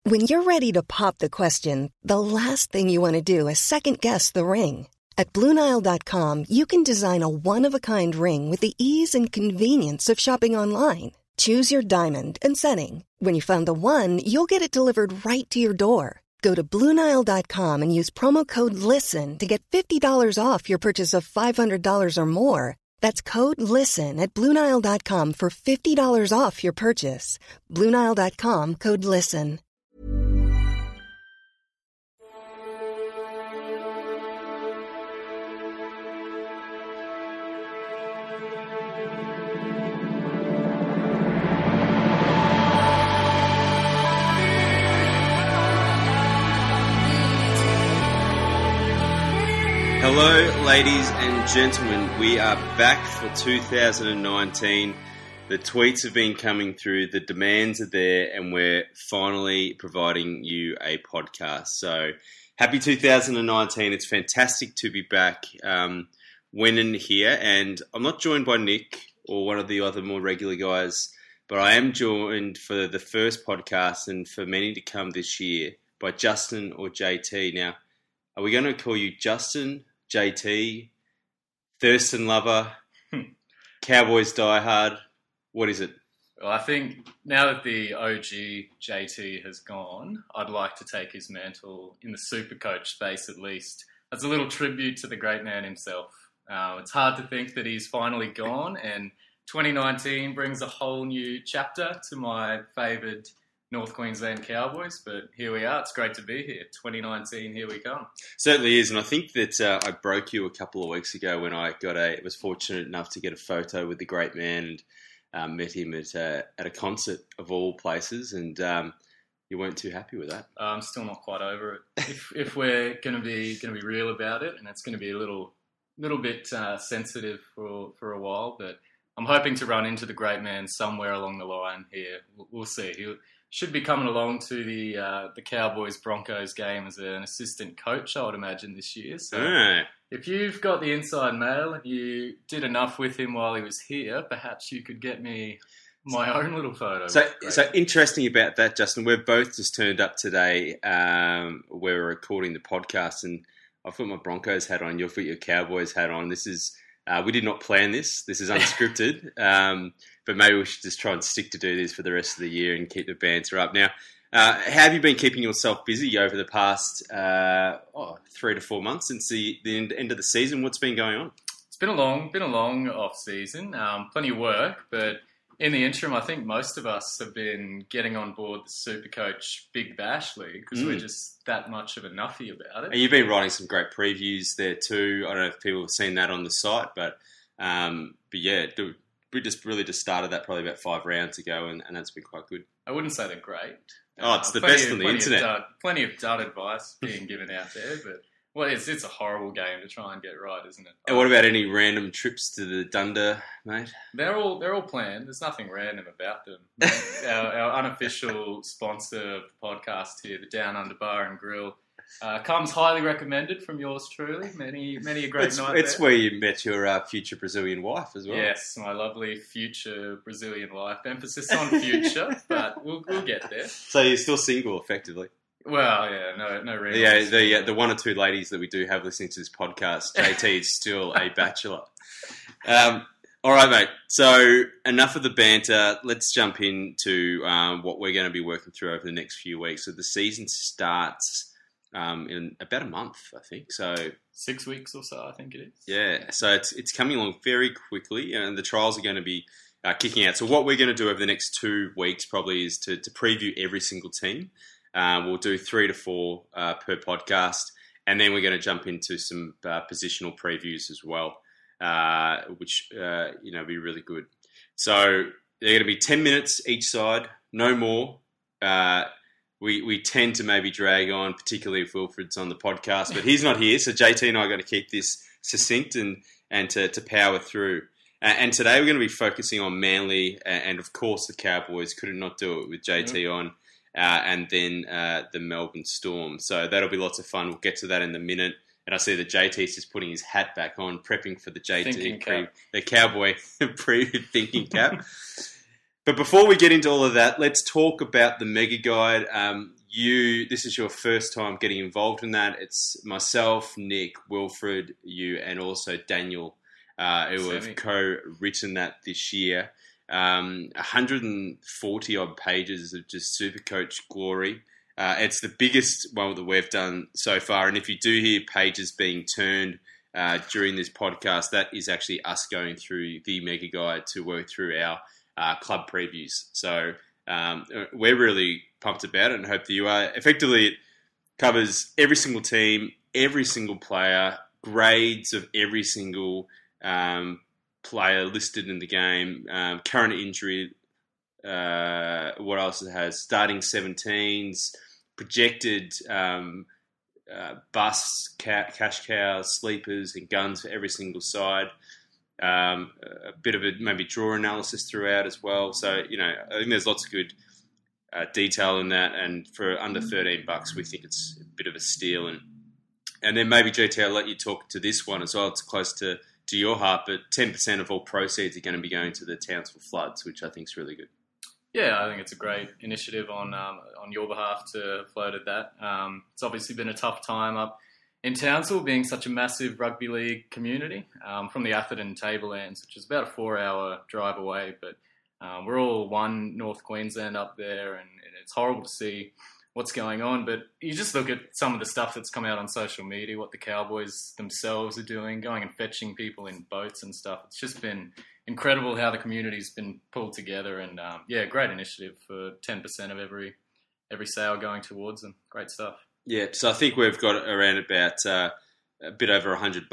When you're ready to pop the question, the last thing you want to do is second-guess the ring. At BlueNile.com, you can design a one-of-a-kind ring with the ease and convenience of shopping online. Choose your diamond and setting. When you find the one, you'll get it delivered right to your door. Go to BlueNile.com and use promo code LISTEN to get $50 off your purchase of $500 or more. That's code LISTEN at BlueNile.com for $50 off your purchase. BlueNile.com, code LISTEN. Hello, ladies and gentlemen. We are back for 2019. The tweets have been coming through, the demands are there, and we're finally providing you a podcast. So, happy 2019. It's fantastic to be back winning here. And I'm not joined by Nick or one of the other more regular guys, but I am joined for the first podcast and for many to come this year by Justin or JT. Now, are we going to call you Justin, JT, Thurston Lover, Cowboys diehard? What is it? Well, I think now that the OG JT has gone, I'd like to take his mantle in the Supercoach space at least. As a little tribute to the great man himself. It's hard to think that he's finally gone, and 2019 brings a whole new chapter to my favoured North Queensland Cowboys, but here we are. It's great to be here. 2019, here we come. Certainly is, and I think that I broke you a couple of weeks ago when I was fortunate enough to get a photo with the great man and met him at a concert of all places, and you weren't too happy with that. I'm still not quite over it. If we're going to be real about it, and it's going to be a little bit sensitive for a while, but I'm hoping to run into the great man somewhere along the line here. We'll see. He should be coming along to the Cowboys-Broncos game as an assistant coach, I would imagine, this year. So if you've got the inside mail and you did enough with him while he was here, perhaps you could get me my own little photo. So interesting about that, Justin. We've both just turned up today. We're recording the podcast, and I've got my Broncos hat on. You've got your Cowboys hat on. This is we did not plan this. This is unscripted. But maybe we should just try and stick to do this for the rest of the year and keep the banter up. Now, how have you been keeping yourself busy over the past 3 to 4 months since the end of the season? What's been going on? It's been a long off season. Plenty of work, but in the interim, I think most of us have been getting on board the Supercoach Big Bash League because we're just that much of a nuffy about it. And you've been writing some great previews there too. I don't know if people have seen that on the site, but yeah, we just started that probably about 5 rounds ago, and that's been quite good. I wouldn't say they're great. Oh, it's the best on the internet. Plenty of dud advice being given out there, but well, it's a horrible game to try and get right, isn't it? And what about any random trips to the Dunder, mate? They're all planned. There's nothing random about them. Our unofficial sponsor of the podcast here, the Down Under Bar and Grill, comes highly recommended from yours truly. Many a great night. It's where you met your future Brazilian wife as well. Yes, my lovely future Brazilian wife. Emphasis on future, but we'll get there. So you're still single, effectively. Well, yeah, no real. Yeah, the 1 or 2 ladies that we do have listening to this podcast, JT is still a bachelor. All right, mate. So enough of the banter. Let's jump into what we're going to be working through over the next few weeks. So the season starts in about a month, I think. So 6 weeks or so, I think it is. Yeah, so it's coming along very quickly, and the trials are going to be kicking out. So what we're going to do over the next 2 weeks probably is to preview every single team. We'll do 3 to 4 per podcast, and then we're going to jump into some positional previews as well, which be really good. So they're going to be 10 minutes each side, no more. We tend to maybe drag on, particularly if Wilfred's on the podcast, but he's not here, so JT and I are going to keep this succinct and to power through. And today we're going to be focusing on Manly and of course, the Cowboys. Could not do it with JT on. And then the Melbourne Storm. So that'll be lots of fun. We'll get to that in a minute. And I see that JT's just putting his hat back on, prepping for the the Cowboy pre-thinking cap. But before we get into all of that, let's talk about the Mega Guide. this is your first time getting involved in that. It's myself, Nick, Wilfred, you, and also Daniel, who have co-written that this year. 140 odd pages of just Supercoach glory. It's the biggest one that we've done so far. And if you do hear pages being turned during this podcast, that is actually us going through the Mega Guide to work through our club previews. So we're really pumped about it and hope that you are. Effectively, it covers every single team, every single player, grades of every single player listed in the game, current injury, what else it has, starting 17s, projected busts, cash cows, sleepers, and guns for every single side. A bit of a maybe draw analysis throughout as well. So, I think there's lots of good detail in that. And for under $13, we think it's a bit of a steal. And then maybe, GT, I'll let you talk to this one as well. It's close to your heart, but 10% of all proceeds are going to be going to the Townsville Floods, which I think is really good. Yeah, I think it's a great initiative on your behalf to have floated that. It's obviously been a tough time up in Townsville, being such a massive rugby league community, from the Atherton Tablelands, which is about a 4-hour drive away. But we're all one North Queensland up there, and it's horrible to see what's going on. But you just look at some of the stuff that's come out on social media, what the Cowboys themselves are doing, going and fetching people in boats and stuff. It's just been incredible how the community's been pulled together, and great initiative for 10% of every sale going towards them. Great stuff. Yeah, so I think we've got around about a bit over $100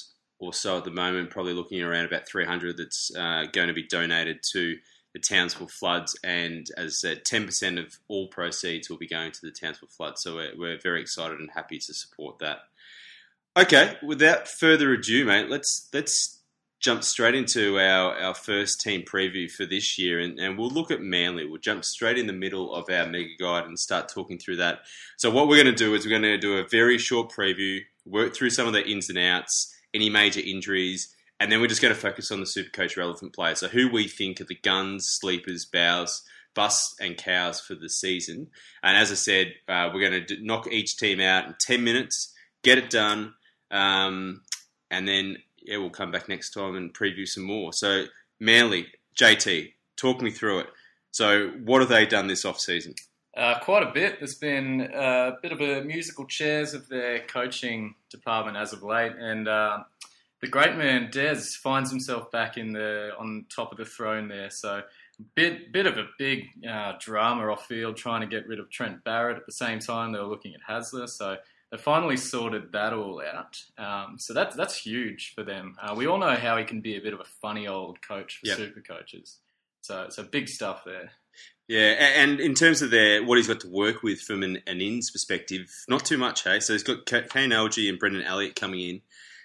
or so at the moment, probably looking around about 300 that's going to be donated to the Townsville Floods, and as I said, 10% of all proceeds will be going to the Townsville Floods, so we're very excited and happy to support that. Okay, without further ado, mate, let's jump straight into our first team preview for this year, and we'll look at Manly. We'll jump straight in the middle of our Mega Guide and start talking through that. So what we're going to do is we're going to do a very short preview, work through some of the ins and outs, any major injuries, and then we're just going to focus on the Supercoach relevant players. So who we think are the guns, sleepers, bows, busts, and cows for the season. And as I said, we're going to knock each team out in 10 minutes, get it done, and then we'll come back next time and preview some more. So Manly, JT, talk me through it. So what have they done this off-season? Quite a bit. There's been a bit of a musical chairs of their coaching department as of late, and the great man Des finds himself back on top of the throne there. So bit of a big drama off field, trying to get rid of Trent Barrett. At the same time, they were looking at Hasler. So they finally sorted that all out. So that's huge for them. We all know how he can be a bit of a funny old coach for super coaches. So big stuff there. Yeah, and in terms of what he's got to work with from an ins perspective, not too much, hey? So he's got Kane Elgey and Brendan Elliott coming in.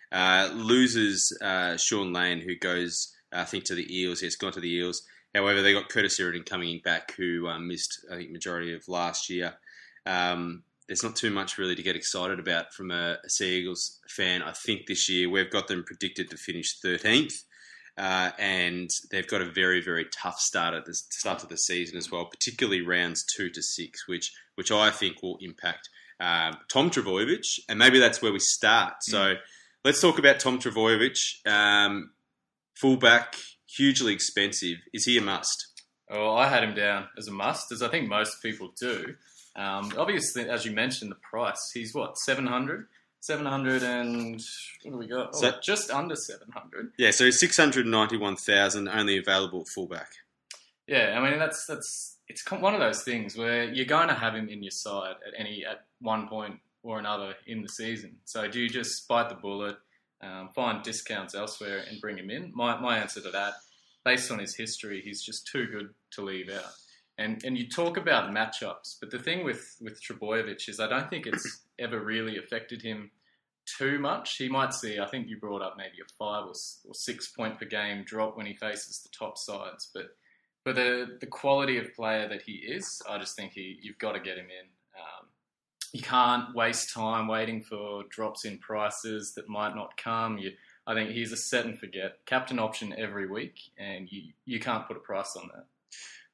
Loses Sean Lane, who goes, I think, to the Eels. He's gone to the Eels. However, they got Curtis Irving coming back, who missed, I think, majority of last year. There's not too much really to get excited about from a Sea Eagles fan. I think this year we've got them predicted to finish 13th, and they've got a very, very tough start at the start of the season as well, particularly rounds 2 to 6, which I think will impact Tom Trbojevic, and maybe that's where we start. So let's talk about Tom Trbojevic, fullback, hugely expensive. Is he a must? Oh, I had him down as a must, as I think most people do. Obviously, as you mentioned, the price. He's what, 700? 700 and what do we got? So, just under 700. Yeah, so 691,000 only available fullback. Yeah, I mean it's one of those things where you're going to have him in your side at one point or another in the season. So do you just bite the bullet, find discounts elsewhere and bring him in? My answer to that, based on his history, he's just too good to leave out. And you talk about matchups, but the thing with Trbojevic is I don't think it's ever really affected him too much. He might see, I think you brought up maybe a 5 or 6 point per game drop when he faces the top sides. But for the quality of player that he is, I just think you've got to get him in. You can't waste time waiting for drops in prices that might not come. I think he's a set and forget captain option every week, and you can't put a price on that.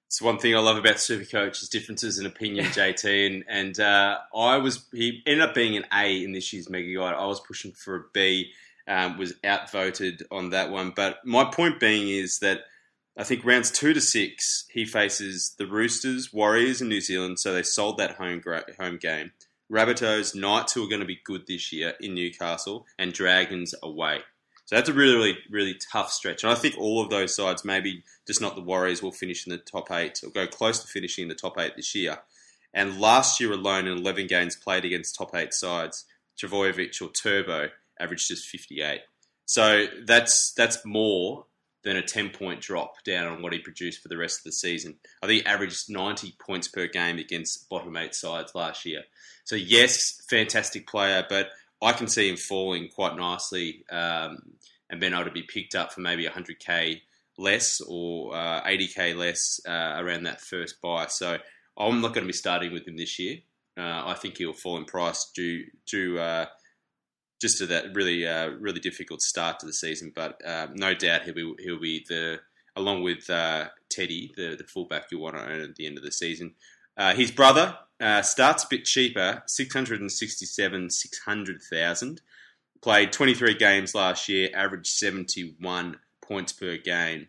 It's one thing I love about Supercoach is differences in opinion, JT. And he ended up being an A in this year's Mega Guide. I was pushing for a B, was outvoted on that one. But my point being is that I think rounds 2 to 6, he faces the Roosters, Warriors, and New Zealand. So they sold that home game. Rabbitohs, Knights, who are going to be good this year in Newcastle, and Dragons away. So that's a really, really, really tough stretch. And I think all of those sides, maybe just not the Warriors, will finish in the top 8 or go close to finishing in the top 8 this year. And last year alone, in 11 games played against top 8 sides, Trbojevic or Turbo averaged just 58. So that's more than a 10-point drop down on what he produced for the rest of the season. I think he averaged 90 points per game against bottom 8 sides last year. So yes, fantastic player, but I can see him falling quite nicely and being able to be picked up for maybe 100k less or 80k less around that first buy. So I'm not going to be starting with him this year. I think he'll fall in price due just to that really really difficult start to the season. But no doubt he'll be along with Teddy, the fullback you want to own at the end of the season. His brother starts a bit cheaper, 600,000. Played 23 games last year, averaged 71 points per game.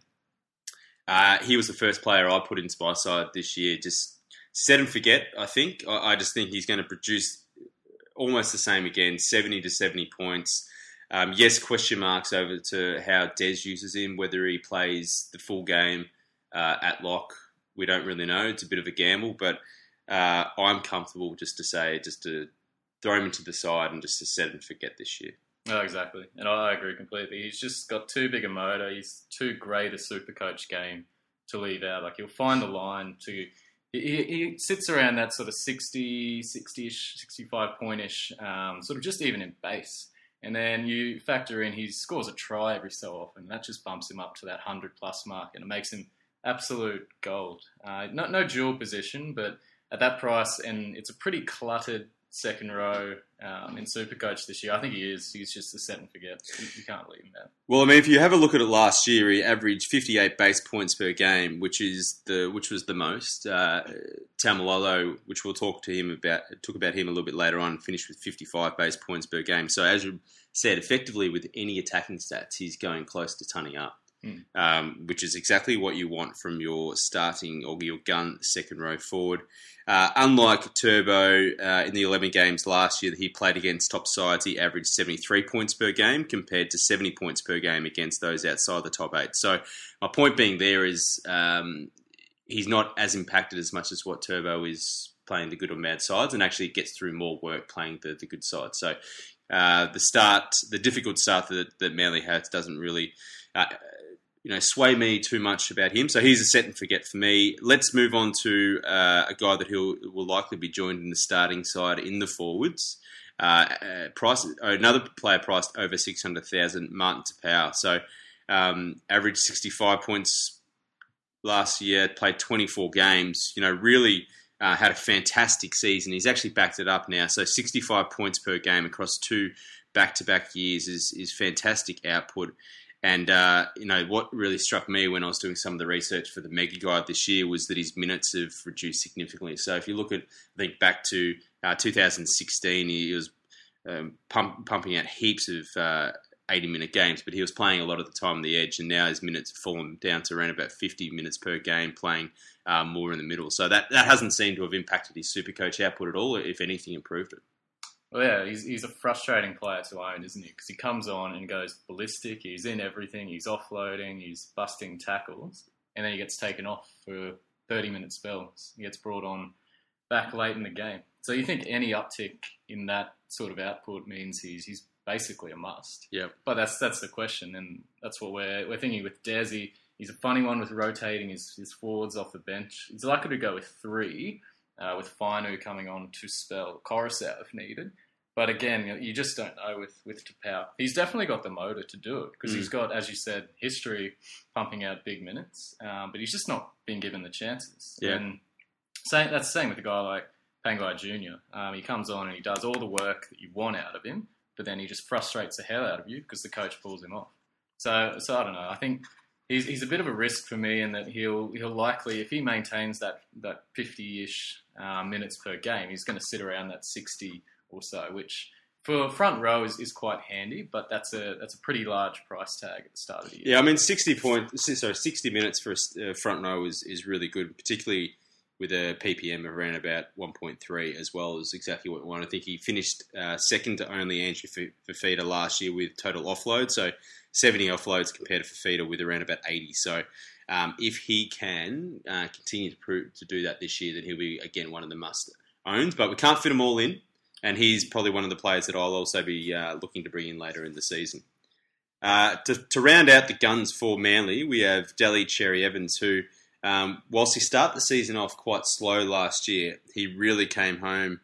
He was the first player I put into my side this year. Just set and forget, I think. I just think he's going to produce almost the same again, 70 to 70 points. Yes, question marks over to how Des uses him, whether he plays the full game at lock. We don't really know. It's a bit of a gamble, but I'm comfortable just to throw him into the side and just to set and forget this year. Oh, exactly. And I agree completely. He's just got too big a motor. He's too great a Supercoach game to leave out. Like, he'll find the line to... He sits around that sort of 60-ish, 65-point-ish, sort of just even in base. And then you factor in he scores a try every so often. That just bumps him up to that 100-plus mark, and it makes him absolute gold. No dual position, but at that price, and it's a pretty cluttered second row in Supercoach this year. I think he is. He's just a set and forget. You can't leave him out. Well, I mean, if you have a look at it last year, he averaged 58 base points per game, which was the most. Taumalolo, which we'll talk about him a little bit later on, finished with 55 base points per game. So as you said, effectively with any attacking stats, he's going close to tonning up. Which is exactly what you want from your starting or your gun second row forward. Unlike Turbo, in the 11 games last year that he played against top sides, he averaged 73 points per game compared to 70 points per game against those outside the top 8. So my point being there is he's not as impacted as much as what Turbo is playing the good or bad sides, and actually gets through more work playing the good side. So the difficult start that Manly has doesn't really... sway me too much about him. So he's a set and forget for me. Let's move on to a guy that will likely be joined in the starting side in the forwards. Another player priced over 600,000, Martin Tapau. So averaged 65 points last year, played 24 games. Really had a fantastic season. He's actually backed it up now. So 65 points per game across 2 back-to-back years is fantastic output. And, what really struck me when I was doing some of the research for the Mega Guide this year was that his minutes have reduced significantly. So if you look at, I think, back to 2016, he was pumping out heaps of 80-minute games, but he was playing a lot of the time on the edge, and now his minutes have fallen down to around about 50 minutes per game, playing more in the middle. So that hasn't seemed to have impacted his Supercoach output at all, if anything, improved it. Well, yeah, he's a frustrating player to own, isn't he? Because he comes on and goes ballistic. He's in everything. He's offloading. He's busting tackles. And then he gets taken off for 30-minute spells. He gets brought on back late in the game. So you think any uptick in that sort of output means he's basically a must. Yeah. But that's the question, and that's what we're thinking with Desi. He's a funny one with rotating his forwards off the bench. He's likely to go with 3. With Fainu coming on to spell Coruscant if needed. But again, you just don't know with Tapau. He's definitely got the motor to do it because he's got, as you said, history pumping out big minutes. But he's just not been given the chances. Yeah. And that's the same with a guy like Pangai Jr. He comes on and he does all the work that you want out of him, but then he just frustrates the hell out of you because the coach pulls him off. So I don't know. I think he's a bit of a risk for me in that he'll likely, if he maintains that 50-ish minutes per game, he's going to sit around that 60 or so, which for front row is quite handy, but that's a pretty large price tag at the start of the year. Yeah, I mean 60 minutes for a front row is really good, particularly with a PPM of around about 1.3, as well as exactly what we want. I think he finished second to only Andrew Fifita last year with total offload, so 70 offloads compared to Fifita with around about 80. So if he can continue to do that this year, then he'll be, again, one of the must-owns. But we can't fit them all in, and he's probably one of the players that I'll also be looking to bring in later in the season. To round out the guns for Manly, we have Delhi Cherry Evans, who, whilst he started the season off quite slow last year, he really came home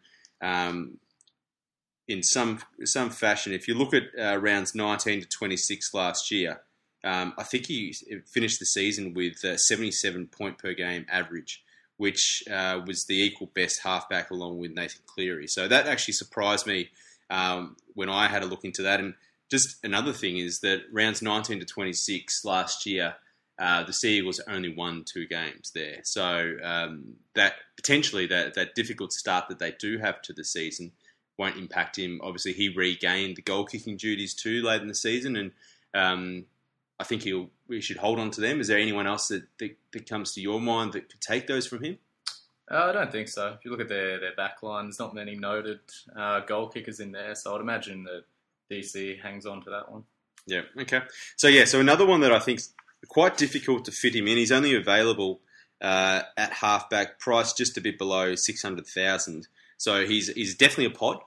in some fashion. If you look at rounds 19 to 26 last year, I think he finished the season with 77 point per game average, which was the equal best halfback along with Nathan Cleary. So that actually surprised me when I had a look into that. And just another thing is that rounds 19 to 26 last year, the Sea Eagles only won 2 games there. So that potentially that difficult start that they do have to the season won't impact him. Obviously, he regained the goal-kicking duties too late in the season, and I think we should hold on to them. Is there anyone else that comes to your mind that could take those from him? I don't think so. If you look at their back line, there's not many noted goal kickers in there, so I'd imagine that DC hangs on to that one. Yeah, okay. So another one that I think's quite difficult to fit him in. He's only available at halfback, priced just a bit below 600,000. So he's definitely a pod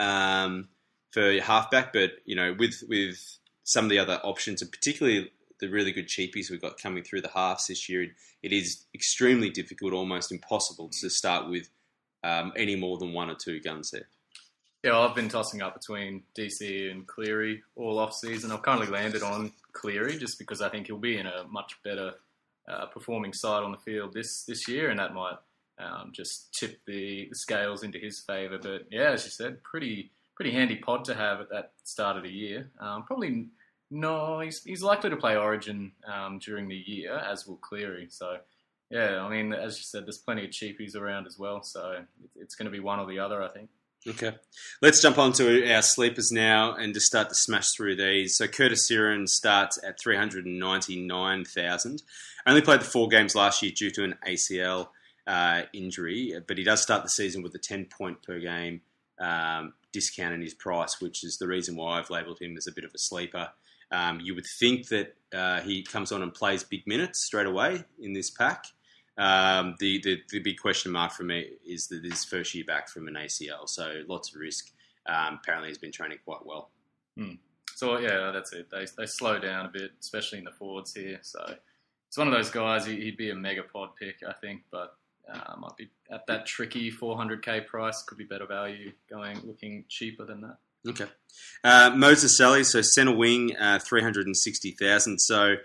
for halfback, but with some of the other options, and particularly the really good cheapies we've got coming through the halves this year, it is extremely difficult, almost impossible to start with any more than 1 or 2 guns there. Yeah, well, I've been tossing up between DC and Cleary all off-season. I've currently landed on Cleary just because I think he'll be in a much better performing side on the field this year, and that might just tip the scales into his favour. But yeah, as you said, pretty handy pod to have at that start of the year. Probably no, he's likely to play Origin during the year, as will Cleary. So yeah, I mean, as you said, there's plenty of cheapies around as well. So it's going to be one or the other, I think. Okay. Let's jump on to our sleepers now and just start to smash through these. So Curtis Siren starts at 399,000. Only played the 4 games last year due to an ACL injury, but he does start the season with a 10 point per game discount in his price, which is the reason why I've labelled him as a bit of a sleeper. You would think that he comes on and plays big minutes straight away in this pack. The big question mark for me is that his first year back from an ACL, so lots of risk. Apparently he's been training quite well. So yeah, that's it. They slow down a bit, especially in the forwards here. So it's one of those guys. He'd be a mega pod pick, I think, but might be at that tricky 400k price. Could be better value looking cheaper than that. Okay. Moses Sally, so centre wing, 360,000. So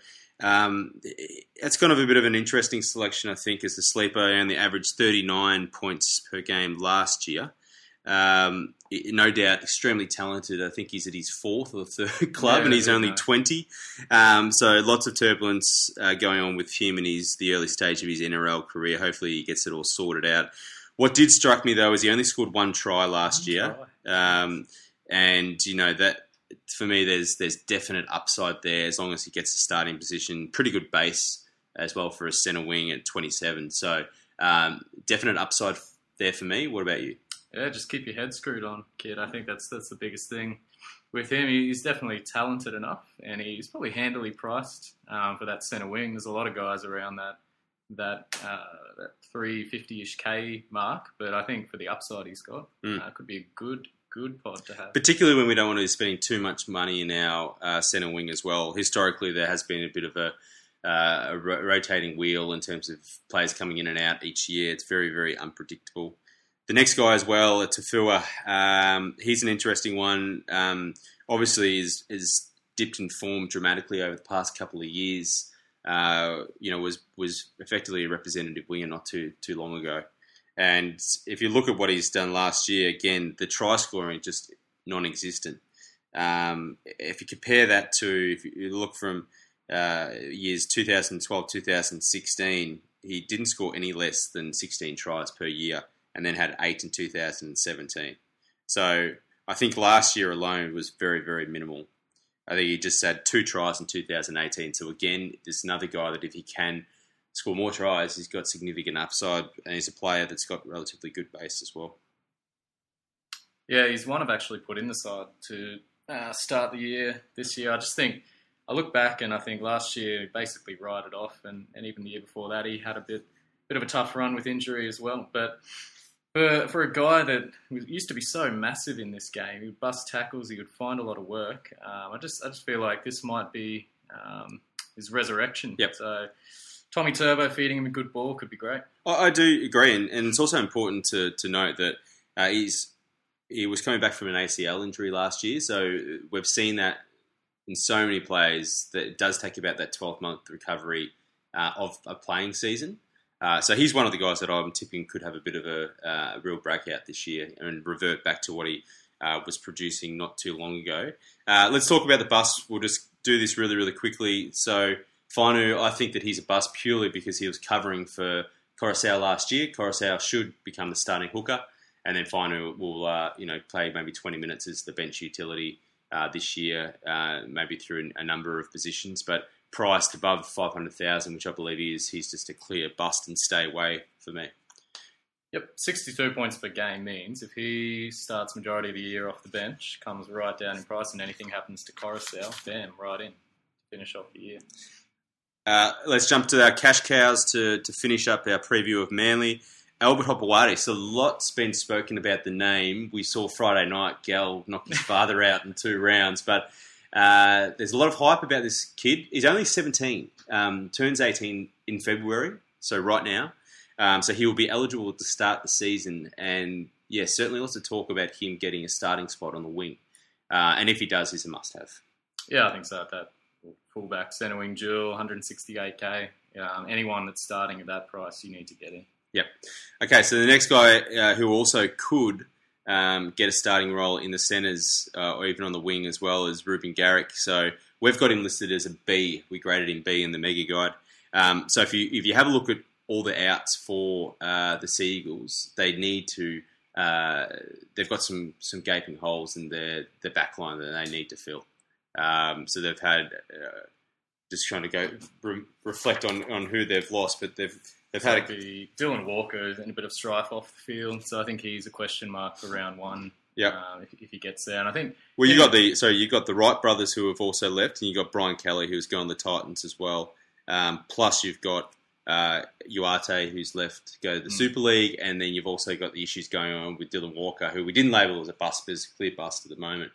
it's kind of a bit of an interesting selection, I think, as a sleeper. Only averaged 39 points per game last year. No doubt, extremely talented. I think he's at his 4th or 3rd club, and he's only 20. So lots of turbulence going on with him in the early stage of his NRL career. Hopefully he gets it all sorted out. What did strike me, though, is he only scored 1 try last year. And, that for me, there's definite upside there as long as he gets a starting position. Pretty good base as well for a centre wing at 27. So definite upside there for me. What about you? Yeah, just keep your head screwed on, kid. I think that's the biggest thing with him. He's definitely talented enough, and he's probably handily priced for that centre wing. There's a lot of guys around that 350-ish K mark, but I think for the upside he's got, could be a good pod to have. Particularly when we don't want to be spending too much money in our centre wing as well. Historically, there has been a bit of a rotating wheel in terms of players coming in and out each year. It's very, very unpredictable. The next guy as well, Tafua, he's an interesting one. Obviously, is dipped in form dramatically over the past couple of years. Was effectively a representative winger not too long ago. And if you look at what he's done last year, again, the try scoring just non-existent. If you compare that to, if you look from years 2012, 2016, he didn't score any less than 16 tries per year, and then had 8 in 2017. So I think last year alone was very, very minimal. I think he just had 2 tries in 2018. So again, there's another guy that if he can score more tries, he's got significant upside, and he's a player that's got relatively good base as well. Yeah, he's one I've actually put in the side to start the year this year. I just think, I look back and I think last year he basically ride it off, and even the year before that he had a bit of a tough run with injury as well. But for a guy that used to be so massive in this game, he would bust tackles, he would find a lot of work. I just feel like this might be his resurrection. Yep. So Tommy Turbo feeding him a good ball could be great. I do agree, and it's also important to note that he was coming back from an ACL injury last year, so we've seen that in so many players that it does take about that 12-month recovery of a playing season. So he's one of the guys that I'm tipping could have a bit of a real breakout this year and revert back to what he was producing not too long ago. Let's talk about the bust. We'll just do this really, really quickly. So Fainu, I think that he's a bust purely because he was covering for Coruscant last year. Coruscant should become the starting hooker, and then Fainu will play maybe 20 minutes as the bench utility this year, maybe through a number of positions, but priced above 500,000, which I believe he's just a clear bust and stay away for me. Yep, 62 points per game means if he starts majority of the year off the bench, comes right down in price, and anything happens to Coruscant, bam, right in to finish off the year. Let's jump to our cash cows to finish up our preview of Manly. Albert Hopewadi. So a lot's been spoken about the name. We saw Friday night Gal knock his father out in 2 rounds, but there's a lot of hype about this kid. He's only 17, turns 18 in February, so right now. So he will be eligible to start the season, and yeah, certainly lots of talk about him getting a starting spot on the wing. And if he does, he's a must-have. Yeah, I think so. That fullback, centre wing dual, 168k. Anyone that's starting at that price, you need to get in. Yep. Okay, so the next guy who also could get a starting role in the centres or even on the wing as well is Ruben Garrick. So we've got him listed as a B. We graded him B in the Mega Guide. So if you have a look at all the outs for the Sea Eagles, they need to. They've got some gaping holes in their back line that they need to fill. So they've had just trying to go reflect on who they've lost, but they've had Dylan Walker in a bit of strife off the field, so I think he's a question mark for round 1. Yeah, if he gets there, and I think you got the Wright brothers who have also left, and you got Brian Kelly who's gone the Titans as well. Plus you've got Uarte who's left to go to the Super League, and then you've also got the issues going on with Dylan Walker, who we didn't label as a bust, but is a clear bust at the moment.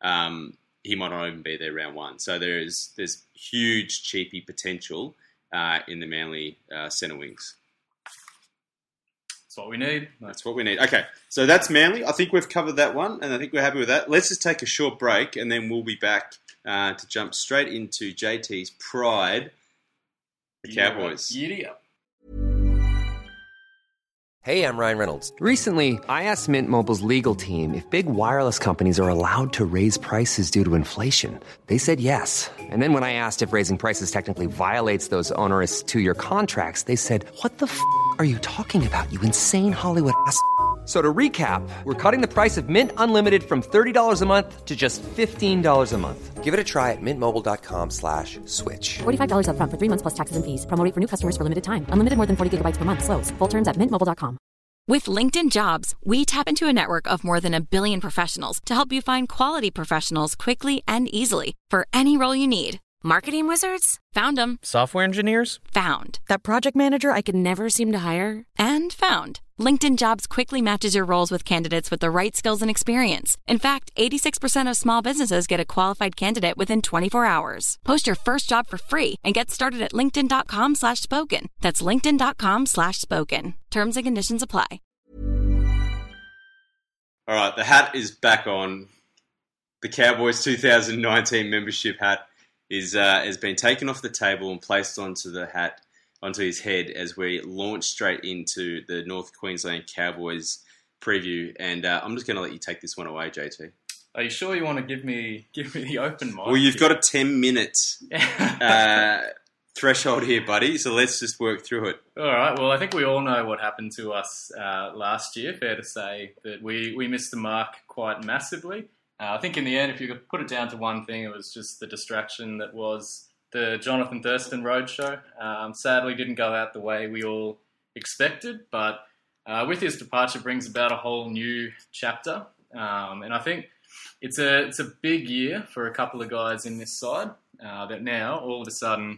He might not even be there round 1, so there's huge cheapy potential in the Manly centre wings. That's what we need. That's what we need. Okay, so that's Manly. I think we've covered that one, and I think we're happy with that. Let's just take a short break, and then we'll be back to jump straight into JT's Pride, the Cowboys. Giddy up. Hey, I'm Ryan Reynolds. Recently, I asked Mint Mobile's legal team if big wireless companies are allowed to raise prices due to inflation. They said yes. And then when I asked if raising prices technically violates those onerous 2-year contracts, they said, "What the f*** are you talking about, you insane Hollywood ass?" So to recap, we're cutting the price of Mint Unlimited from $30 a month to just $15 a month. Give it a try at mintmobile.com/switch. $45 up front for 3 months plus taxes and fees. Promo rate for new customers for limited time. Unlimited more than 40 gigabytes per month. Slows full terms at mintmobile.com. With LinkedIn Jobs, we tap into a network of more than 1 billion professionals to help you find quality professionals quickly and easily for any role you need. Marketing wizards? Found them. Software engineers? Found. That project manager I could never seem to hire? And found. LinkedIn Jobs quickly matches your roles with candidates with the right skills and experience. In fact, 86% of small businesses get a qualified candidate within 24 hours. Post your first job for free and get started at linkedin.com/spoken. That's linkedin.com/spoken. Terms and conditions apply. All right, the hat is back on. The Cowboys 2019 membership hat has been taken off the table and placed onto his head as we launch straight into the North Queensland Cowboys preview. And I'm just going to let you take this one away, JT. Are you sure you want to give me the open mic? Well, you've got a 10-minute threshold here, buddy, so let's just work through it. All right, well, I think we all know what happened to us last year. Fair to say that we missed the mark quite massively. I think in the end, if you could put it down to one thing, it was just the distraction that was the Jonathan Thurston Roadshow. Sadly, didn't go out the way we all expected, but with his departure brings about a whole new chapter. And I think it's a big year for a couple of guys in this side that now, all of a sudden,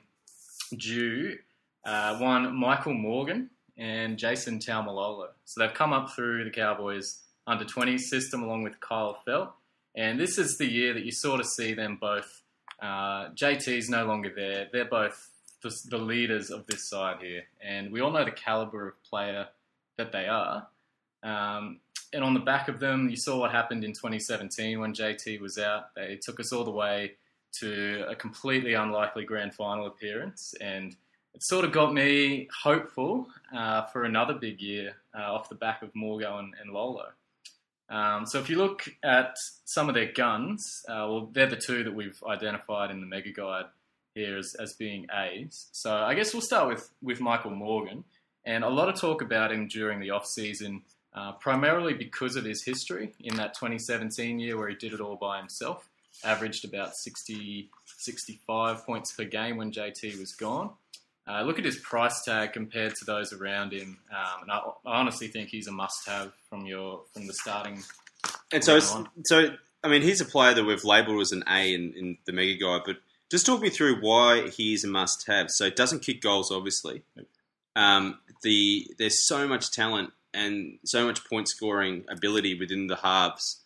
one Michael Morgan and Jason Taumalolo. So they've come up through the Cowboys under-20 system along with Kyle Felt. And this is the year that you sort of see them both. JT's no longer there. They're both the leaders of this side here. And we all know the caliber of player that they are. And on the back of them, you saw what happened in 2017 when JT was out. They took us all the way to a completely unlikely grand final appearance. And it sort of got me hopeful for another big year off the back of Morgo and Lolo. So if you look at some of their guns, well, they're the two that we've identified in the Mega Guide here as being A's. So I guess we'll start with Michael Morgan. And a lot of talk about him during the off-season, primarily because of his history in that 2017 year where he did it all by himself, averaged about 60, 65 points per game when JT was gone. Look at his price tag compared to those around him, and I honestly think he's a must-have from the starting. And so I mean, he's a player that we've labelled as an A in the Mega Guide, but just talk me through why he's a must-have. So it doesn't kick goals, obviously. There's so much talent and so much point-scoring ability within the halves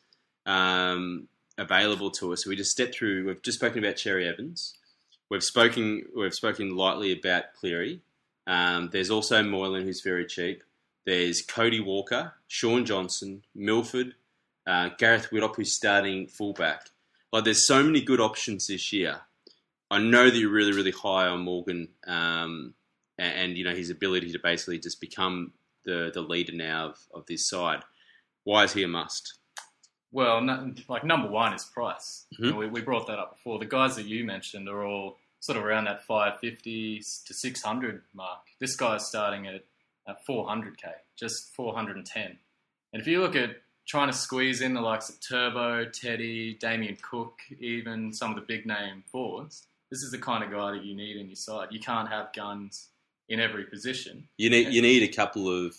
available to us. So we just stepped through. We've just spoken about Cherry Evans. We've spoken lightly about Cleary. There's also Moylan, who's very cheap. There's Cody Walker, Sean Johnson, Milford, Gareth Widdop, who's starting fullback. Like, there's so many good options this year. I know that you're really, really high on Morgan, and you know his ability to basically just become the leader now of this side. Why is he a must? Well, number one is price. Mm-hmm. We brought that up before. The guys that you mentioned are all sort of around that 550 to 600 mark. This guy's starting at 400k, just 410. And if you look at trying to squeeze in the likes of Turbo, Teddy, Damien Cook, even some of the big name forwards, this is the kind of guy that you need in your side. You can't have guns in every position. You need a couple of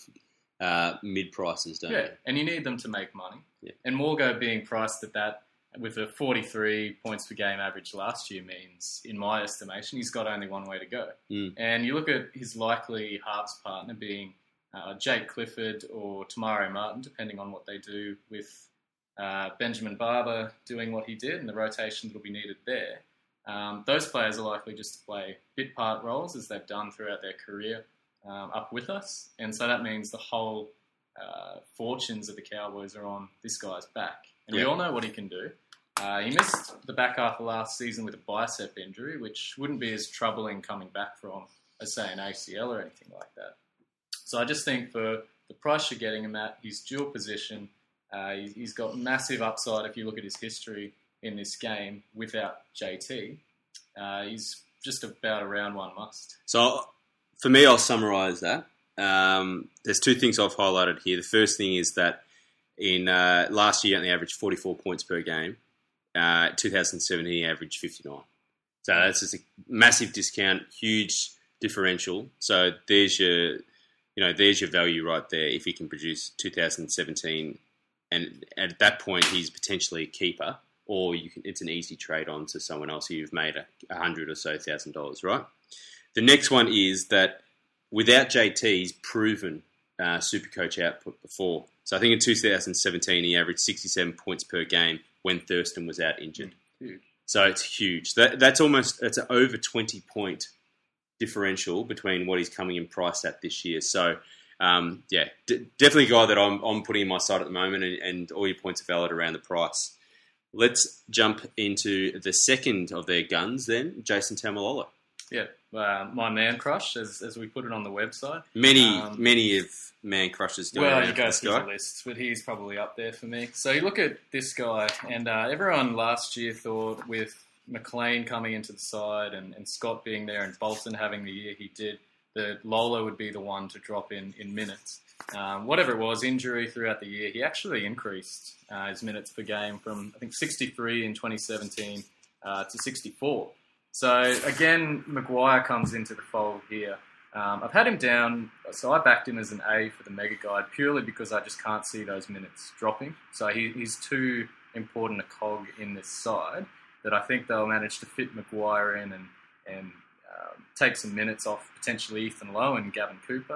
mid prices, don't you? Yeah, and you need them to make money. Yeah. And Morgo being priced at that with a 43 points per game average last year means, in my estimation, he's got only one way to go. And you look at his likely halves partner being Jake Clifford or Tamari Martin, depending on what they do with Benjamin Barber doing what he did and the rotation that will be needed there. Those players are likely just to play bit part roles as they've done throughout their career up with us. And so that means the whole fortunes of the Cowboys are on this guy's back. And we all know what he can do. He missed the back half of last season with a bicep injury, which wouldn't be as troubling coming back from, as say, an ACL or anything like that. So I just think for the price you're getting him at, his dual position, he's got massive upside if you look at his history in this game without JT. He's just about a round one must. So for me, I'll summarise that. There's two things I've highlighted here. The first thing is that in last year, he only averaged 44 points per game. 2017, he averaged 59. So that's just a massive discount, huge differential. So there's your value right there if he can produce 2017, and at that point he's potentially a keeper, or it's an easy trade on to someone else who you've made $100,000 or so, right? The next one is that without JT, he's proven Supercoach output before. So I think in 2017 he averaged 67 points per game when Thurston was out injured. Huge. So it's huge. That's an over 20-point differential between what he's coming in price at this year. So, definitely a guy that I'm putting in my side at the moment, and all your points are valid around the price. Let's jump into the second of their guns then, Jason Taumalolo. Yeah, my man crush, as we put it on the website. Many of man crushes going around you go this through guy. the list, but he's probably up there for me. So you look at this guy, and everyone last year thought with McLean coming into the side and Scott being there and Bolton having the year he did, that Lola would be the one to drop in minutes. Whatever it was, injury throughout the year, he actually increased his minutes per game from, I think, 63 in 2017 to 64. So, again, Maguire comes into the fold here. I've had him down, so I backed him as an A for the Mega Guide purely because I just can't see those minutes dropping. So he's too important a cog in this side that I think they'll manage to fit Maguire in and take some minutes off potentially Ethan Lowe and Gavin Cooper.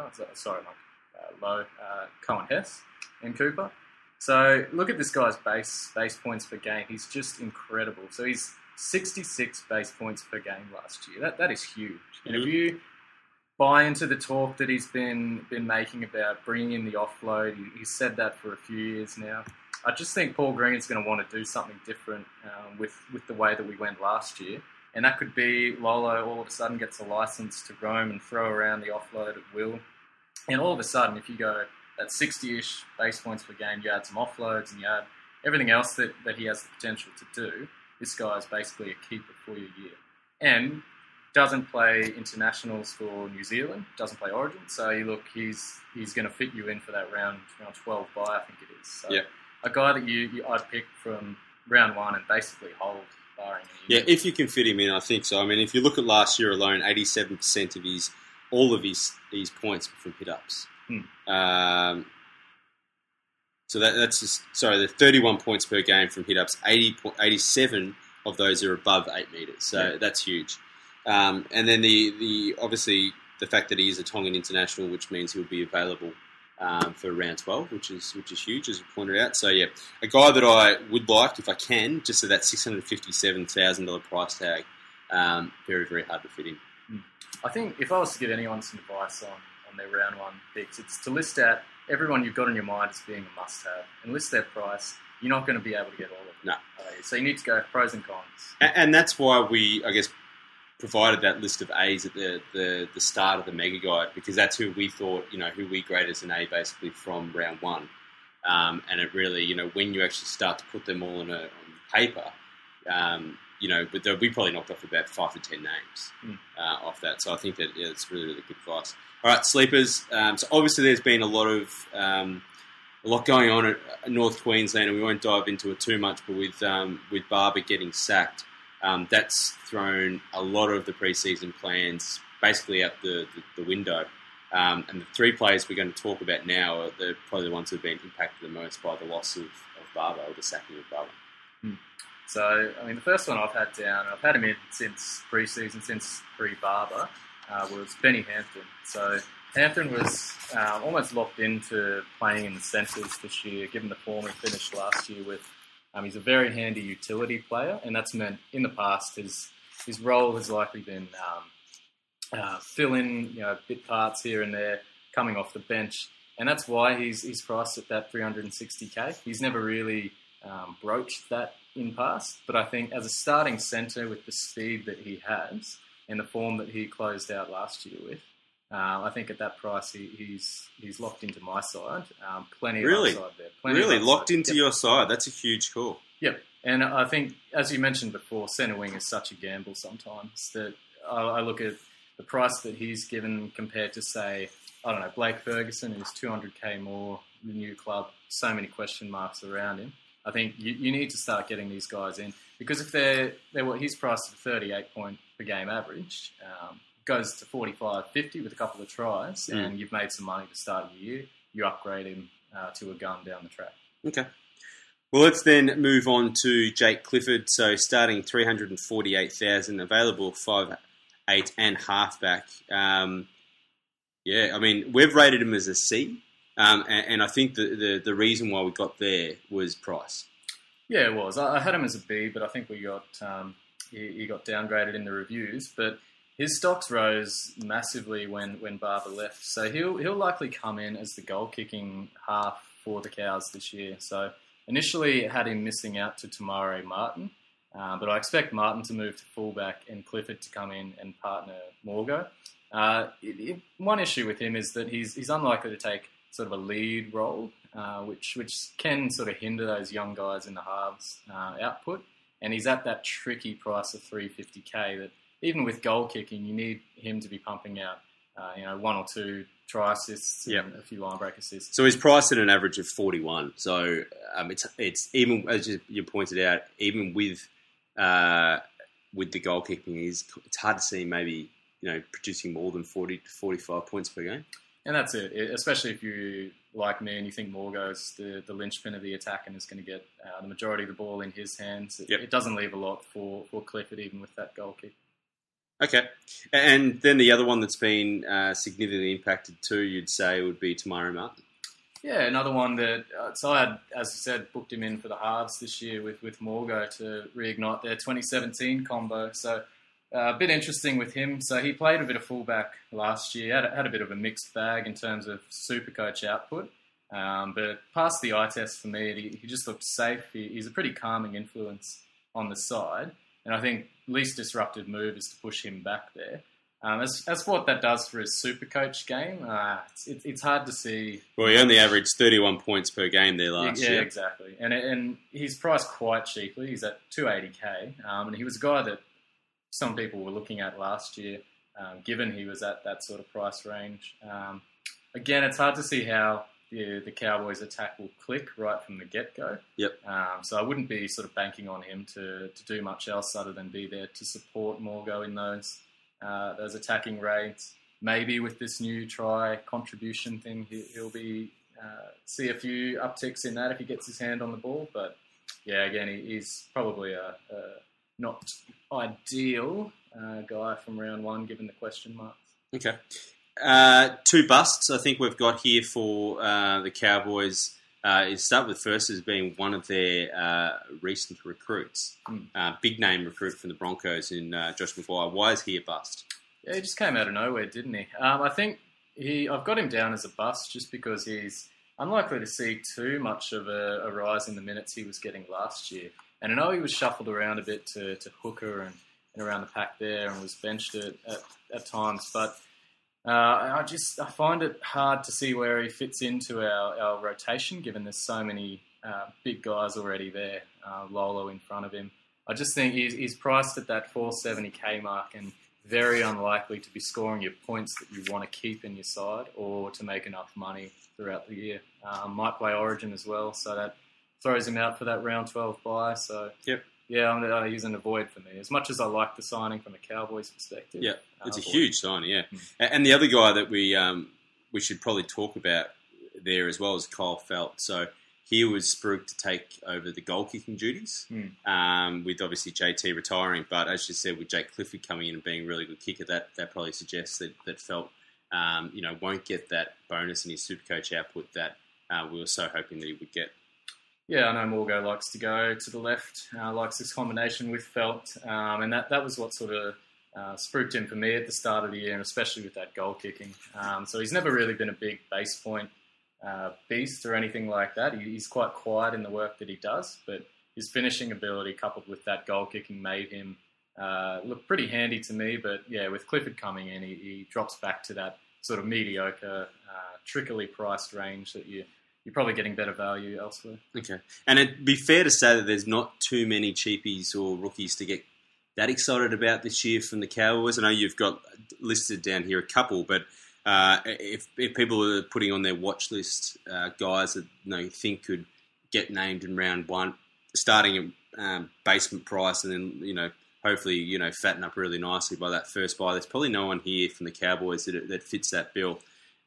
Cohen Hess and Cooper. So look at this guy's base points per game. He's just incredible. So he's 66 base points per game last year. That is huge. Mm-hmm. And if you buy into the talk that he's been making about bringing in the offload, he's said that for a few years now. I just think Paul Green's going to want to do something different with the way that we went last year. And that could be Lolo all of a sudden gets a license to roam and throw around the offload at will. And all of a sudden, if you go at 60-ish base points per game, you add some offloads and you add everything else that he has the potential to do, this guy is basically a keeper for your year. And doesn't play internationals for New Zealand, doesn't play Origin. So he's going to fit you in for that round 12 bye, I think it is. So yeah. A guy that I'd pick from round one and basically hold barring any. Yeah, if you can fit him in, I think so. I mean, if you look at last year alone, 87% of all of his points were from hit-ups. So that's just, the 31 points per game from hit-ups, 87 of those are above 8 metres. So that's huge. And then the obviously the fact that he is a Tongan international, which means he'll be available for round 12, which is huge, as you pointed out. So yeah, a guy that I would like, if I can, just at that $657,000 price tag, very, very hard to fit in. I think if I was to give anyone some advice on their round one picks, it's to list out everyone you've got in your mind as being a must-have and list their price. You're not going to be able to get all of them. No. So you need to go pros and cons. And that's why we, I guess, provided that list of A's at the start of the Mega Guide, because that's who we thought, who we graded as an A basically from round one. And it really, when you actually start to put them all on paper, but we probably knocked off about 5 to 10 names off that. So I think that it's really, really good advice. All right, sleepers. So obviously there's been a lot going on at North Queensland, and we won't dive into it too much. But with Barber getting sacked, that's thrown a lot of the preseason plans basically out the window. And the 3 players we're going to talk about now are probably the ones who have been impacted the most by the loss of Barber, or the sacking of Barber. So, I mean, the first one I've had down, and I've had him in since pre-season, since pre-Barber, was Benny Hampton. So, Hampton was almost locked into playing in the centres this year, given the form he finished last year with. He's a very handy utility player, and that's meant in the past his role has likely been fill in bit parts here and there, coming off the bench, and that's why he's priced at that 360k. He's never really broached that in past, but I think as a starting centre with the speed that he has and the form that he closed out last year with, I think at that price he's locked into my side. Plenty of upside there. Really locked into your side. That's a huge call. Yep, and I think, as you mentioned before, centre wing is such a gamble sometimes that I look at the price that he's given compared to, say, I don't know, Blake Ferguson, who's 200k more, the new club, so many question marks around him. I think you need to start getting these guys in, because if they're what he's priced at 38 point per game average, goes to 45-50 with a couple of tries, and you've made some money to start your year, you upgrade him to a gun down the track. Okay. Well, let's then move on to Jake Clifford. So starting 348,000, available 5'8" and halfback. I mean, we've rated him as a C. And I think the reason why we got there was price. Yeah, it was. I had him as a B, but I think we got he got downgraded in the reviews. But his stocks rose massively when Barber left, so he'll likely come in as the goal kicking half for the Cows this year. So initially had him missing out to Tamare Martin, But I expect Martin to move to fullback and Clifford to come in and partner Morgo. One issue with him is that he's unlikely to take sort of a lead role, which can sort of hinder those young guys in the halves output. And he's at that tricky price of $350K that even with goal kicking, you need him to be pumping out, 1 or 2 try assists and a few line break assists. So he's priced at an average of 41. So it's even, as you pointed out, even with the goal kicking, it's hard to see maybe producing more than 40 to 45 points per game. And that's it, especially if you, like me, and you think Morgo's the linchpin of the attack and is going to get the majority of the ball in his hands. It doesn't leave a lot for Clifford, even with that goal kick. Okay. And then the other one that's been significantly impacted too, you'd say, would be Tamari Martin. Yeah, another one that, so I had, as I said, booked him in for the halves this year with Morgo to reignite their 2017 combo. So a bit interesting with him. So he played a bit of fullback last year, had a bit of a mixed bag in terms of Supercoach output. But past the eye test for me, he just looked safe. He's a pretty calming influence on the side. And I think least disruptive move is to push him back there. As for what that does for his Supercoach game, it's hard to see. Well, he only averaged 31 points per game there last year. Yeah, exactly. And he's priced quite cheaply. He's at $280K. And he was a guy that some people were looking at last year, given he was at that sort of price range. Again, it's hard to see how the Cowboys' attack will click right from the get-go. Yep. So I wouldn't be sort of banking on him to do much else other than be there to support Morgo in those attacking raids. Maybe with this new try contribution thing, he'll be see a few upticks in that if he gets his hand on the ball. But yeah, again, he's probably a not ideal guy from round one, given the question marks. Okay. 2 busts I think we've got here for the Cowboys. Start with first as being one of their recent recruits. Big name recruit from the Broncos in Josh McGuire. Why is he a bust? Yeah, he just came out of nowhere, didn't he? I think I've got him down as a bust just because he's unlikely to see too much of a rise in the minutes he was getting last year. And I know he was shuffled around a bit to hooker and around the pack there and was benched at times, but I find it hard to see where he fits into our rotation, given there's so many big guys already there, Lolo in front of him. I just think he's priced at that $470K mark and very unlikely to be scoring your points that you want to keep in your side or to make enough money throughout the year. Might play Origin as well, so that throws him out for that round 12 bye. So yep. Yeah, he's an avoid for me. As much as I like the signing from a Cowboys perspective. Yeah, it's a huge signing, yeah. And the other guy that we should probably talk about there as well is Kyle Felt. So he was spruiked to take over the goal-kicking duties with obviously JT retiring. But as you said, with Jake Clifford coming in and being a really good kicker, that probably suggests that Felt won't get that bonus in his Supercoach output that we were so hoping that he would get. Yeah, I know Morgo likes to go to the left, likes this combination with Felt, and that was what sort of spruiked him for me at the start of the year, and especially with that goal kicking. So he's never really been a big base point beast or anything like that. He's quite quiet in the work that he does, but his finishing ability coupled with that goal kicking made him look pretty handy to me. But yeah, with Clifford coming in, he drops back to that sort of mediocre, trickily priced range that you're probably getting better value elsewhere. Okay. And it'd be fair to say that there's not too many cheapies or rookies to get that excited about this year from the Cowboys. I know you've got listed down here a couple, but if people are putting on their watch list guys that you think could get named in round one, starting at basement price and then, hopefully, fatten up really nicely by that first buy, there's probably no one here from the Cowboys that fits that bill.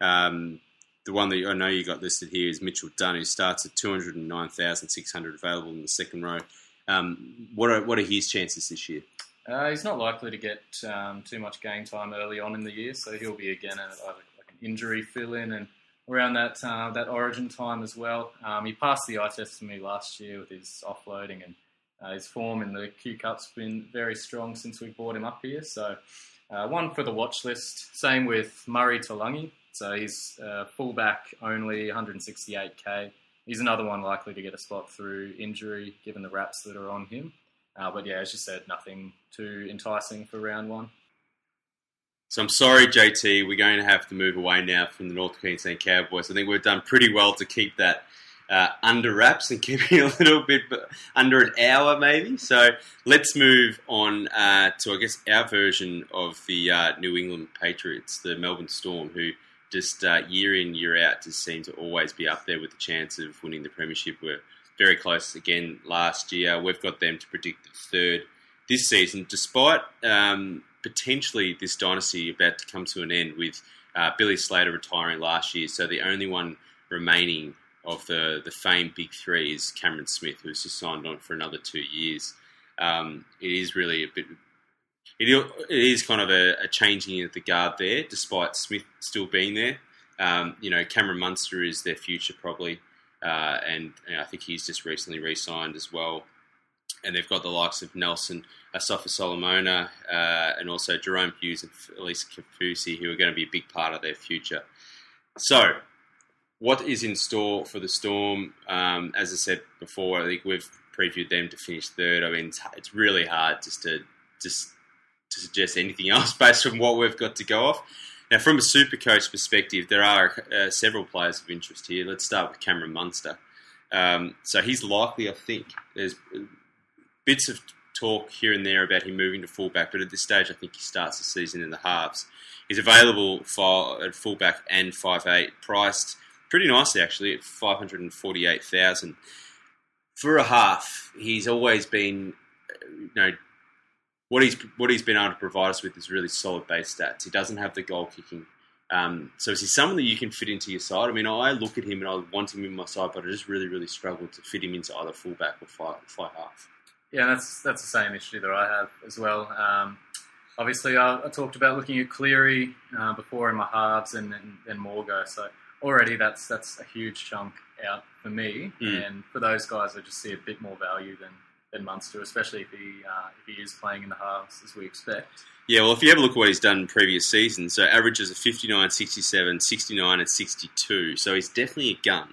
The one that I know you got listed here is Mitchell Dunn, who starts at 209,600 available in the second row. What are his chances this year? He's not likely to get too much game time early on in the year, so he'll be again like an injury fill-in and around that Origin time as well. He passed the eye test for me last year with his offloading, and his form in the Q Cup's been very strong since we brought him up here. So one for the watch list. Same with Murray Taulagi. So he's fullback only, 168K. He's another one likely to get a spot through injury, given the wraps that are on him. But yeah, as you said, nothing too enticing for round one. So I'm sorry, JT, we're going to have to move away now from the North Queensland Cowboys. I think we've done pretty well to keep that under wraps and keep it a little bit under an hour maybe. So let's move on to, I guess, our version of the New England Patriots, the Melbourne Storm, who just year in, year out just seem to always be up there with the chance of winning the premiership. We're very close again last year. We've got them to predict the third this season, despite potentially this dynasty about to come to an end with Billy Slater retiring last year. So the only one remaining of the famed Big Three is Cameron Smith, who's just signed on for another 2 years. It is really it is kind of a changing of the guard there, despite Smith still being there. Cameron Munster is their future probably, and I think he's just recently re-signed as well. And they've got the likes of Nelson Asafa-Solomona and also Jerome Hughes and Felice Kaufusi, who are going to be a big part of their future. So, what is in store for the Storm? As I said before, I think we've previewed them to finish third. I mean, it's really hard to suggest anything else based on what we've got to go off. Now, from a Supercoach perspective, there are several players of interest here. Let's start with Cameron Munster. So he's likely, I think, there's bits of talk here and there about him moving to fullback, but at this stage I think he starts the season in the halves. He's available at fullback and 5'8", priced pretty nicely actually at $548,000. For a half, he's always been, what he's been able to provide us with is really solid base stats. He doesn't have the goal kicking. So is he someone that you can fit into your side? I mean, I look at him and I want him in my side, but I just really, really struggle to fit him into either fullback or fly half. Yeah, that's the same issue that I have as well. Obviously, I talked about looking at Cleary before in my halves and then Morgo. So already that's a huge chunk out for me. And for those guys, I just see a bit more value than Munster, especially if he is playing in the halves as we expect. Yeah, well, if you have a look at what he's done in previous seasons, so averages of 59, 67, 69 and 62. So he's definitely a gun.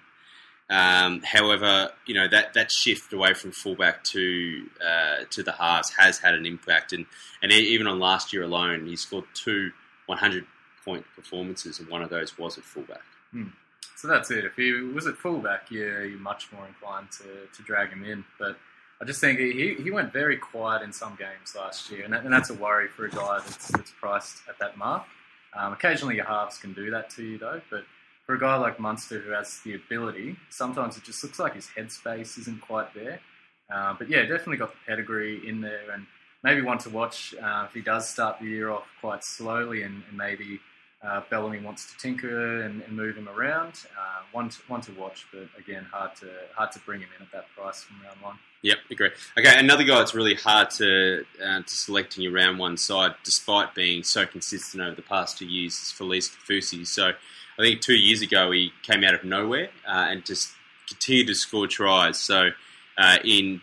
However, that shift away from fullback to the halves has had an impact, and even on last year alone, he scored 2 100-point performances, and one of those was at fullback. So that's it. If he was at fullback, you're much more inclined to drag him in. But I just think he went very quiet in some games last year, and that's a worry for a guy that's priced at that mark. Occasionally, your halves can do that to you, though, but for a guy like Munster who has the ability, sometimes it just looks like his headspace isn't quite there. But yeah, definitely got the pedigree in there, and maybe one to watch if he does start the year off quite slowly, and maybe Bellamy wants to tinker and move him around. One to watch, but again, hard to bring him in at that price from round one. Yep, agree. Okay, another guy that's really hard to select in your round one side, despite being so consistent over the past 2 years, is Felice Kaufusi. So I think 2 years ago he came out of nowhere and just continued to score tries. So in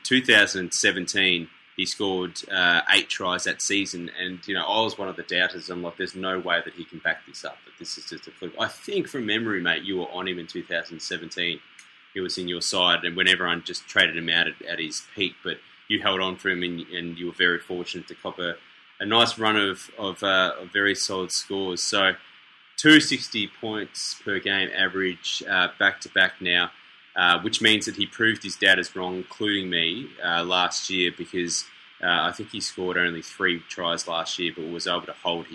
2017 he scored 8 tries that season, and I was one of the doubters. I'm like, there's no way that he can back this up. That this is just a fluke. I think from memory, mate, you were on him in 2017. He was in your side, and when everyone just traded him out at his peak, but you held on for him, and you were very fortunate to cop a nice run of very solid scores. So 260 points per game average back-to-back now, which means that he proved his doubters wrong, including me, last year, because I think he scored only 3 tries last year, but was able to hold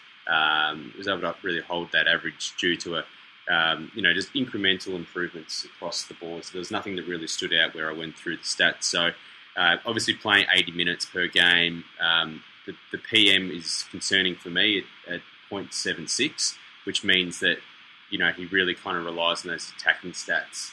really hold that average due to just incremental improvements across the board. So there was nothing that really stood out where I went through the stats. So obviously playing 80 minutes per game, the PM is concerning for me at 0.76, which means that he really kind of relies on those attacking stats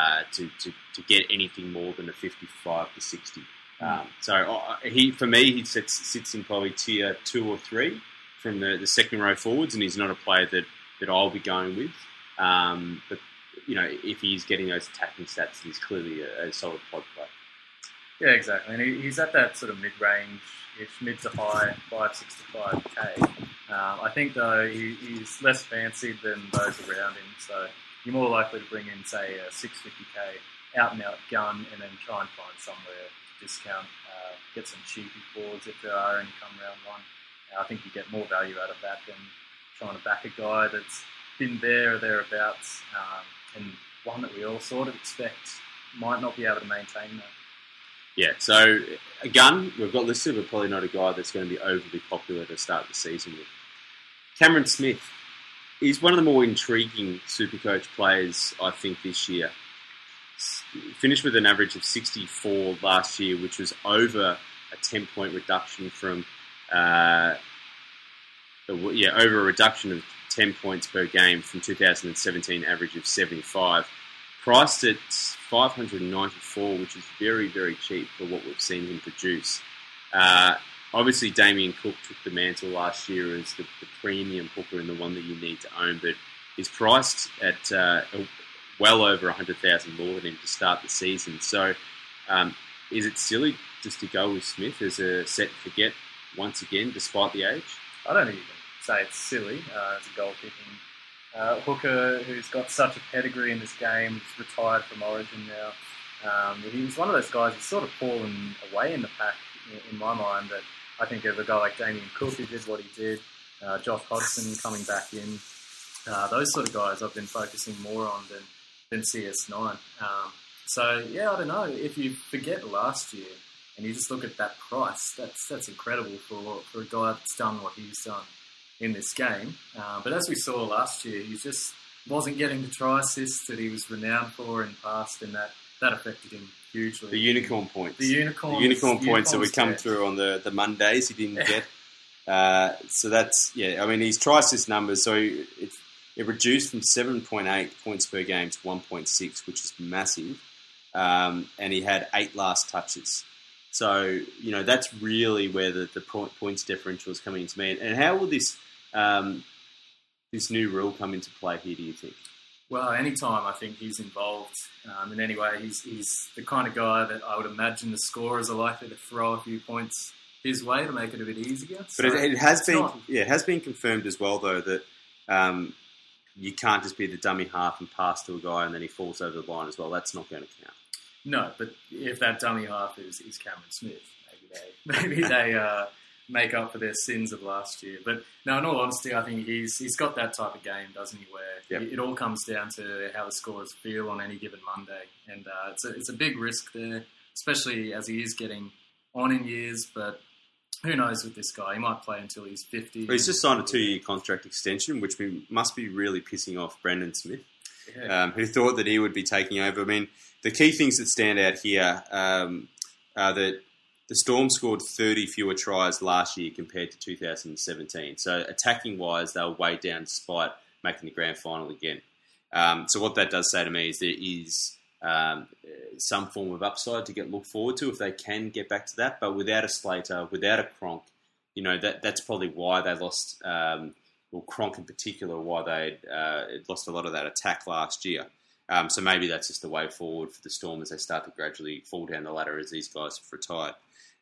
to get anything more than a 55 to 60. So he sits in probably tier 2 or 3 from the second row forwards, and he's not a player that I'll be going with. But if he's getting those attacking stats, he's clearly a solid pod player. Yeah, exactly. And he's at that sort of mid-range, mid to high 565k. I think though he's less fancied than those around him, so you're more likely to bring in, say, a 650k out-and-out gun and then try and find somewhere to discount, get some cheapy forwards if there are any come round one. I think you get more value out of that than trying to back a guy that's been there or thereabouts, and one that we all sort of expect might not be able to maintain that. Yeah, so a gun we've got listed, but probably not a guy that's going to be overly popular to start the season with. Cameron Smith is one of the more intriguing Supercoach players, I think, this year. Finished with an average of 64 last year, which was over a 10-point reduction from, over a reduction of 10 points per game from 2017 average of 75. Priced at $594, which is very, very cheap for what we've seen him produce. Obviously, Damien Cook took the mantle last year as the premium hooker and the one that you need to own, but he's priced at well over 100,000 more than him to start the season. So, is it silly just to go with Smith as a set and forget once again, despite the age? I don't think you can say it's silly as a goal-kicking hooker who's got such a pedigree in this game. He's retired from Origin now. He's one of those guys who's sort of fallen away in the pack in my mind. That I think of a guy like Damien Cook who did what he did, Josh Hodgson coming back in. Those sort of guys I've been focusing more on than CS9. So yeah, I don't know. If you forget last year and you just look at that price, that's incredible for a guy that's done what he's done in this game. But as we saw last year, he just wasn't getting the try assists that he was renowned for in the past, and that affected him hugely. The unicorn points. The unicorn points that would come through on the Mondays he didn't get. So that's, I mean, his try assist numbers, so it reduced from 7.8 points per game to 1.6, which is massive. And he had 8 last touches. So, that's really where the points differential is coming into me. And how will this new rule come into play here, do you think? Well, anytime I think he's involved in any way, he's the kind of guy that I would imagine the scorers are likely to throw a few points his way to make it a bit easier. But so it has been confirmed as well, though, that you can't just be the dummy half and pass to a guy and then he falls over the line as well. That's not going to count. No, but if that dummy half is Cameron Smith, maybe they make up for their sins of last year. But no, in all honesty, I think he's got that type of game, doesn't he, where it all comes down to how the scorers feel on any given Monday. And it's a big risk there, especially as he is getting on in years. But who knows with this guy? He might play until he's 50. Well, he's just signed a 2-year contract extension, which must be really pissing off Brendan Smith, who thought that he would be taking over. I mean, the key things that stand out here are that the Storm scored 30 fewer tries last year compared to 2017. So attacking-wise, they were way down despite making the grand final again. So what that does say to me is there is some form of upside to look forward to if they can get back to that. But without a Slater, without a Cronk, that's probably why they lost, Cronk in particular, why they lost a lot of that attack last year. So maybe that's just the way forward for the Storm as they start to gradually fall down the ladder as these guys have retired.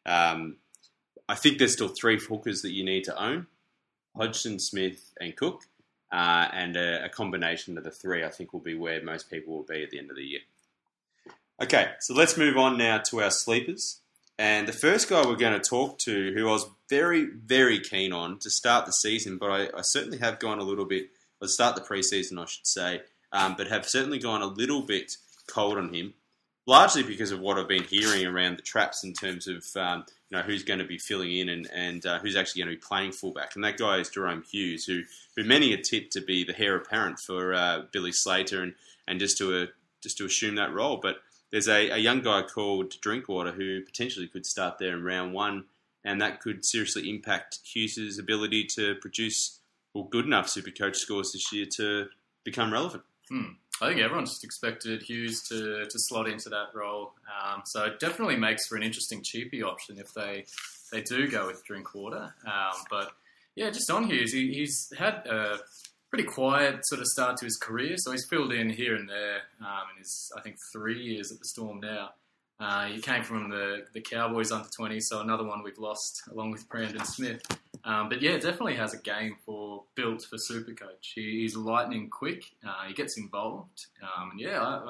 I think there's still 3 hookers that you need to own: Hodgson, Smith, and Cook. And a combination of the 3, I think, will be where most people will be at the end of the year. Okay, so let's move on now to our sleepers. And the first guy we're going to talk to, who I was very, very keen on to start the season, but I certainly have gone a little bit, or start the preseason, I should say, but have certainly gone a little bit cold on him, largely because of what I've been hearing around the traps in terms of who's going to be filling in and who's actually going to be playing fullback. And that guy is Jerome Hughes, who many are tipped to be the heir apparent for Billy Slater and just to assume that role. But there's a young guy called Drinkwater who potentially could start there in round 1, and that could seriously impact Hughes' ability to produce good enough Supercoach scores this year to become relevant. I think everyone just expected Hughes to slot into that role. So it definitely makes for an interesting cheapie option if they do go with Drinkwater. But yeah, just on Hughes, he's had a pretty quiet sort of start to his career. So he's filled in here and there in his, I think, 3 years at the Storm now. He came from the Cowboys under-20, so another one we've lost along with Brandon Smith. But yeah, definitely has a game built for Supercoach. He's lightning quick. He gets involved. And yeah,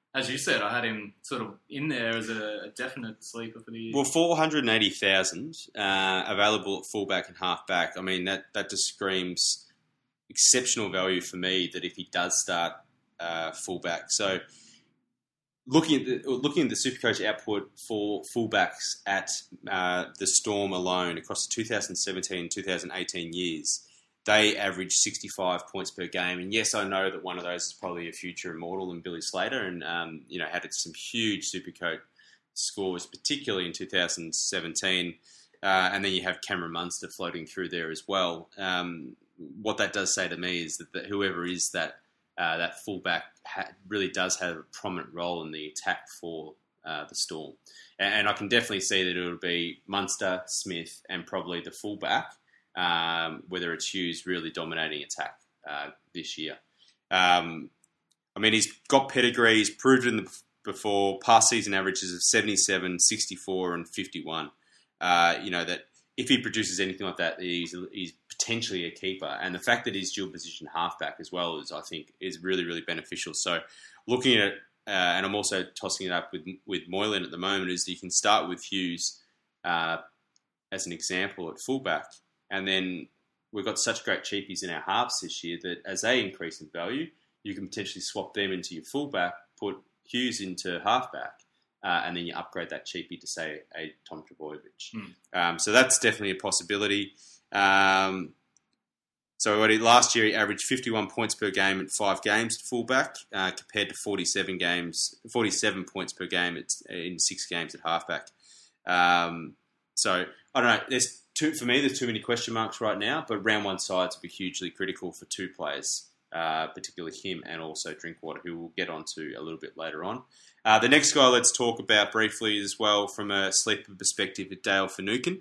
as you said, I had him sort of in there as a definite sleeper for the year. Well, 480,000 available at fullback and halfback. I mean, that just screams exceptional value for me. That if he does start fullback, so looking at the Supercoach output for fullbacks at the Storm alone across the 2017 and 2018 years. They averaged 65 points per game. And yes, I know that one of those is probably a future immortal in Billy Slater and, had some huge Supercoach scores, particularly in 2017. And then you have Cameron Munster floating through there as well. What that does say to me is that whoever is that fullback really does have a prominent role in the attack for the Storm. And I can definitely see that it'll be Munster, Smith, and probably the fullback. Whether it's Hughes really dominating attack this year. He's got pedigree. He's proved it before. Past season averages of 77, 64, and 51. That if he produces anything like that, he's potentially a keeper. And the fact that he's dual position halfback as well is really, really beneficial. So looking at it, and I'm also tossing it up with Moylan at the moment, is that you can start with Hughes as an example at fullback. And then we've got such great cheapies in our halves this year that as they increase in value, you can potentially swap them into your fullback, put Hughes into halfback, and then you upgrade that cheapie to, say, a Tom Trbojevic. So that's definitely a possibility. Last year he averaged 51 points per game at 5 games at fullback, compared to 47 points per game in 6 games at halfback. So I don't know. For me, there's too many question marks right now, but round one sides will be hugely critical for 2 players, particularly him and also Drinkwater, who we'll get onto a little bit later on. The next guy let's talk about briefly as well from a sleeper perspective is Dale Finucane.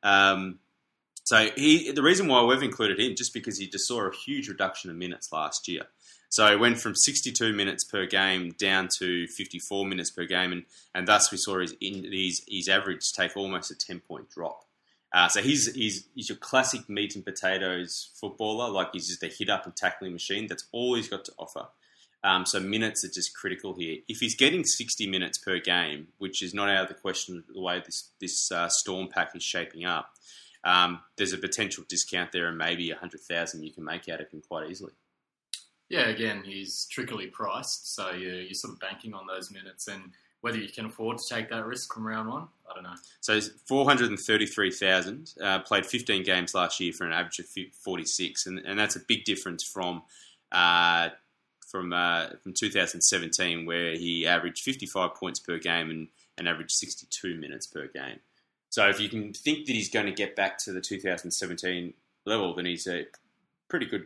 The reason why we've included him, just because he just saw a huge reduction in minutes last year. So he went from 62 minutes per game down to 54 minutes per game, and thus we saw his average take almost a 10-point drop. So he's your classic meat and potatoes footballer. Like, he's just a hit up and tackling machine. That's all he's got to offer. So minutes are just critical here. If he's getting 60 minutes per game, which is not out of the question the way this Storm pack is shaping up, there's a potential discount there and maybe 100,000 you can make out of him quite easily. Yeah, again, he's trickily priced, so you're sort of banking on those minutes, and whether you can afford to take that risk from round one, I don't know. So 433,000, played 15 games last year for an average of 46, and that's a big difference from 2017, where he averaged 55 points per game and averaged 62 minutes per game. So if you can think that he's going to get back to the 2017 level, then he's a pretty good,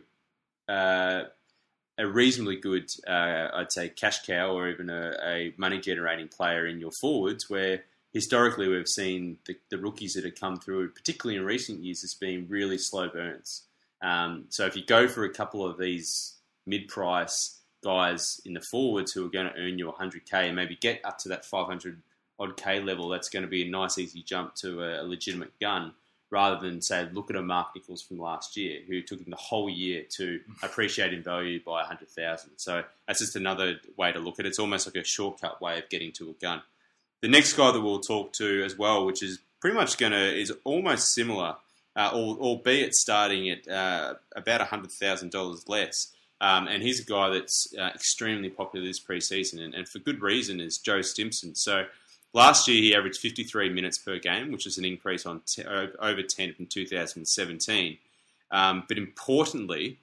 a reasonably good, I'd say, cash cow or even a money-generating player in your forwards, where historically we've seen the rookies that have come through, particularly in recent years, as being really slow burns. So if you go for a couple of these mid-price guys in the forwards who are going to earn you 100K and maybe get up to that 500-odd K level, that's going to be a nice, easy jump to a legitimate gun, rather than, say, look at a Mark Nichols from last year, who took him the whole year to appreciate in value by 100,000. So that's just another way to look at it. It's almost like a shortcut way of getting to a gun. The next guy that we'll talk to as well, which is pretty much is almost similar, albeit starting at about $100,000 less. And he's a guy that's extremely popular this preseason, and for good reason, is Joe Stimson. So last year he averaged 53 minutes per game, which is an increase on over 10 from 2017. But importantly,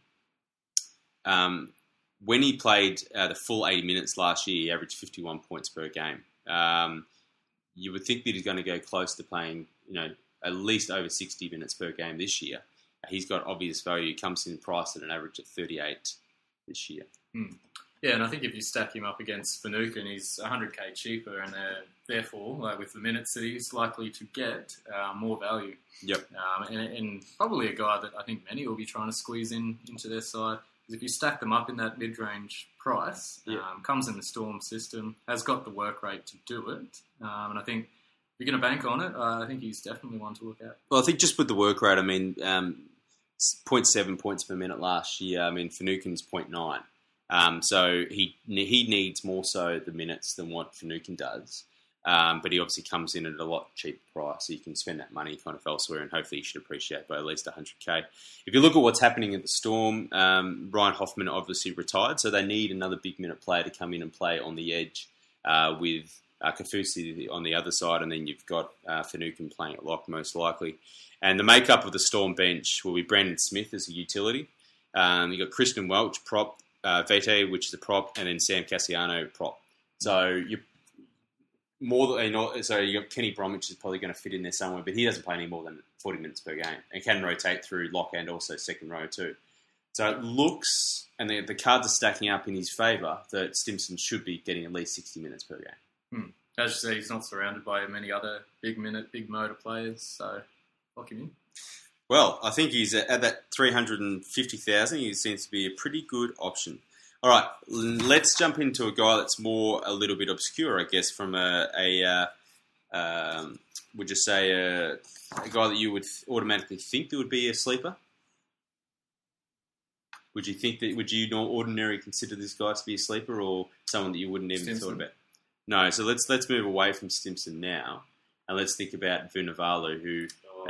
when he played the full 80 minutes last year, he averaged 51 points per game. You would think that he's going to go close to playing, at least over 60 minutes per game this year. He's got obvious value. He comes in priced at an average of 38 this year. Yeah, and I think if you stack him up against Finucane, he's 100K cheaper, and therefore, with the minutes that he's likely to get, more value. Yep. And probably a guy that I think many will be trying to squeeze into their side. Because if you stack them up in that mid-range price, comes in the Storm system, has got the work rate to do it, and I think if you're going to bank on it, I think he's definitely one to look at. Well, I think just with the work rate, 0.7 points per minute last year. Finucane's 0.9. So he needs more so the minutes than what Finucane does. But he obviously comes in at a lot cheaper price, so you can spend that money kind of elsewhere, and hopefully you should appreciate by at least 100k. If you look at what's happening at the Storm, Ryan Hoffman obviously retired, so they need another big minute player to come in and play on the edge with Kaufusi on the other side, and then you've got Finucane playing at lock most likely. And the makeup of the Storm bench will be Brandon Smith as a utility. You've got Christian Welch, prop, Vete, which is a prop, and then Sam Cassiano, prop. So you got Kenny Bromwich is probably going to fit in there somewhere, but he doesn't play any more than 40 minutes per game and can rotate through lock and also second row too. So it looks, and the cards are stacking up in his favour, that Stimson should be getting at least 60 minutes per game. As you say, he's not surrounded by many other big motor players, so lock him in. Well, I think he's at that 350,000. He seems to be a pretty good option. All right, let's jump into a guy that's a little bit obscure, I guess, from would you say a guy that you would automatically think that would be a sleeper? Would you ordinarily consider this guy to be a sleeper, or someone that you wouldn't even thought about? No, so let's move away from Stimson now, and let's think about Vunivalu,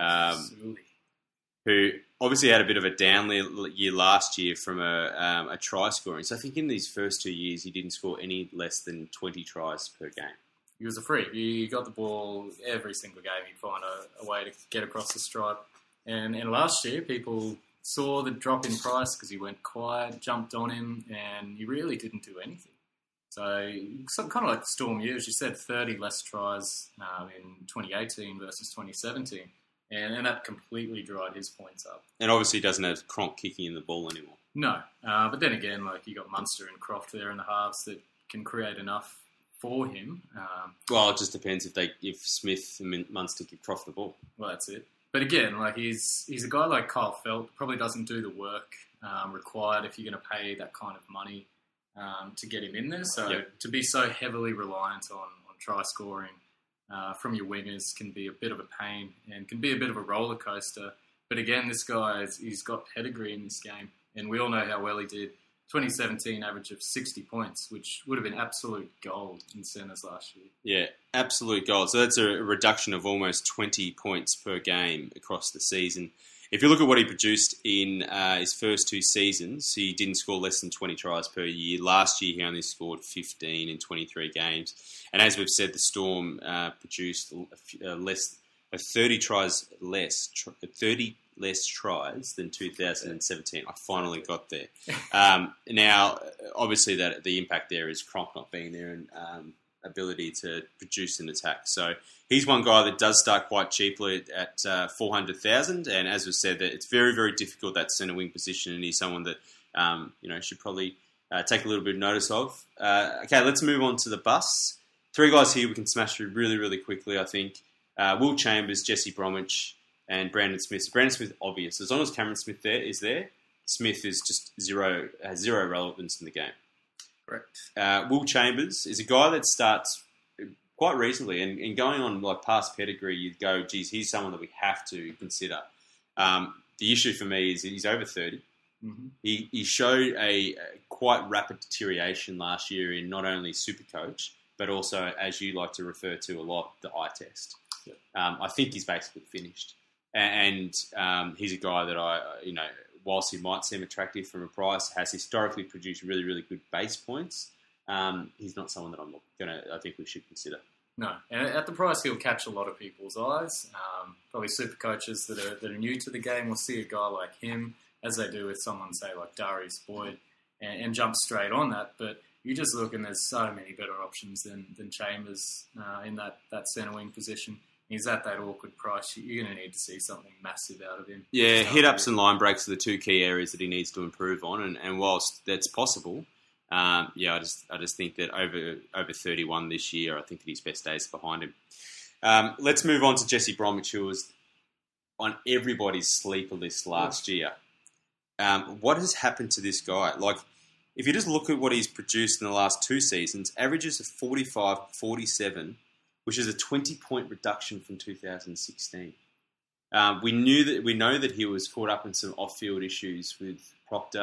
who obviously had a bit of a down year last year from a try scoring. So I think in these first 2 years, he didn't score any less than 20 tries per game. He was a freak. He got the ball every single game. He'd find a way to get across the stripe. And last year, people saw the drop in price because he went quiet, jumped on him, and he really didn't do anything. So kind of like the Storm year, as you said, 30 less tries in 2018 versus 2017. And that completely dried his points up. And obviously he doesn't have Cronk kicking in the ball anymore. No. But then again, you got Munster and Croft there in the halves that can create enough for him. Well, it just depends if Smith and Munster give Croft the ball. Well, that's it. But again, he's a guy like Kyle Felt, probably doesn't do the work required if you're going to pay that kind of money to get him in there. So to be so heavily reliant on try scoring from your wingers can be a bit of a pain and can be a bit of a roller coaster. But again, this guy, he's got pedigree in this game. And we all know how well he did. 2017 average of 60 points, which would have been absolute gold in centres last year. Yeah, absolute gold. So that's a reduction of almost 20 points per game across the season. If you look at what he produced in his first 2 seasons, he didn't score less than 20 tries per year. Last year, he only scored 15 in 23 games. And as we've said, the Storm produced 30 less tries than 2017. I finally got there. Now, obviously, that the impact there is Cronk not being there and ability to produce an attack. So he's one guy that does start quite cheaply at 400,000. And as we said, that it's very, very difficult, that centre wing position, and he's someone that should probably take a little bit of notice of. Okay, let's move on to the busts. 3 guys here we can smash through really, really quickly, I think. Will Chambers, Jesse Bromwich, and Brandon Smith. So Brandon Smith, obvious. As long as Cameron Smith is there, Smith is just has zero relevance in the game. Correct. Will Chambers is a guy that starts quite reasonably, and going on past pedigree, you'd go, geez, he's someone that we have to consider. The issue for me is he's over 30. Mm-hmm. He showed a quite rapid deterioration last year in not only Supercoach, but also, as you like to refer to a lot, the eye test. Yep. I think he's basically finished. And he's a guy that whilst he might seem attractive from a price, has historically produced really, really good base points. He's not someone that I think we should consider. No, and at the price, he'll catch a lot of people's eyes. Probably super coaches that are new to the game will see a guy like him, as they do with someone, say, like Darius Boyd, and jump straight on that. But you just look, and there's so many better options than Chambers in that centre wing position. He's at that awkward price. You're going to need to see something massive out of him. Yeah, hit-ups and line breaks are the 2 key areas that he needs to improve on. And whilst that's possible, I just think that over 31 this year, I think that his best days are behind him. Let's move on to Jesse Bromwich, who was on everybody's sleeper list last year. What has happened to this guy? If you just look at what he's produced in the last 2 seasons, averages of 45, 47, which is a 20-point reduction from 2016. We know that he was caught up in some off-field issues with Proctor.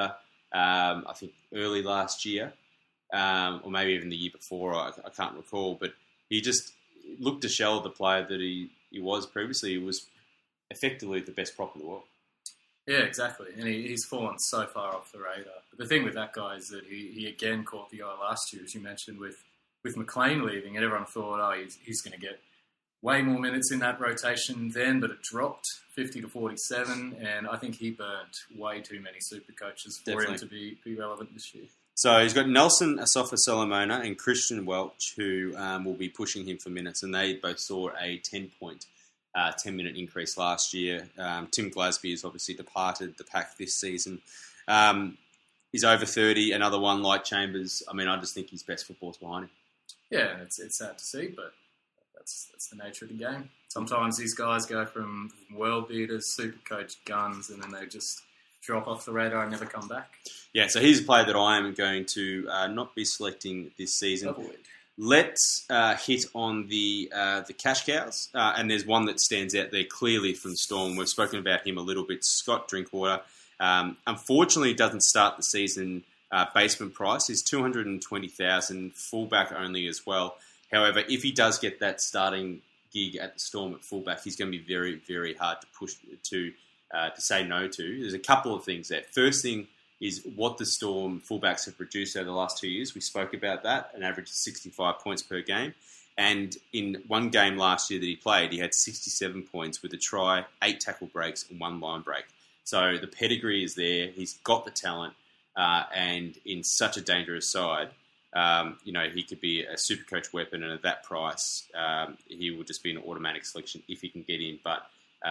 I think early last year, or maybe even the year before. I can't recall, but he just looked a shell of the player that he was previously. He was effectively the best prop in the world. Yeah, exactly. And he's fallen so far off the radar. But the thing with that guy is that he again caught the eye last year, as you mentioned, with McLean leaving, and everyone thought, oh, he's going to get way more minutes in that rotation then, but it dropped 50 to 47, and I think he burnt way too many super coaches for him to be relevant this year. So he's got Nelson Asafa-Solomona and Christian Welch, who will be pushing him for minutes, and they both saw a 10-minute increase last year. Tim Glasby has obviously departed the pack this season. He's over 30, another one like Chambers. I mean, I just think his best football's behind him. Yeah, and it's sad to see, but that's the nature of the game. Sometimes these guys go from world beaters, super coach guns, and then they just drop off the radar and never come back. Yeah, so he's a player that I am going to not be selecting this season. Let's hit on the cash cows, and there's one that stands out there clearly from Storm. We've spoken about him a little bit. Scott Drinkwater, unfortunately, doesn't start the season. Basement price is $220,000, fullback only as well. However, if he does get that starting gig at the Storm at fullback, he's going to be very, very hard to push to say no to. There's a couple of things there. First thing is what the Storm fullbacks have produced over the last 2 years. We spoke about that, an average of 65 points per game. And in one game last year that he played, he had 67 points with a try, 8 tackle breaks, and 1 line break. So the pedigree is there. He's got the talent. And in such a dangerous side, he could be a super coach weapon. And at that price, he will just be an automatic selection if he can get in. But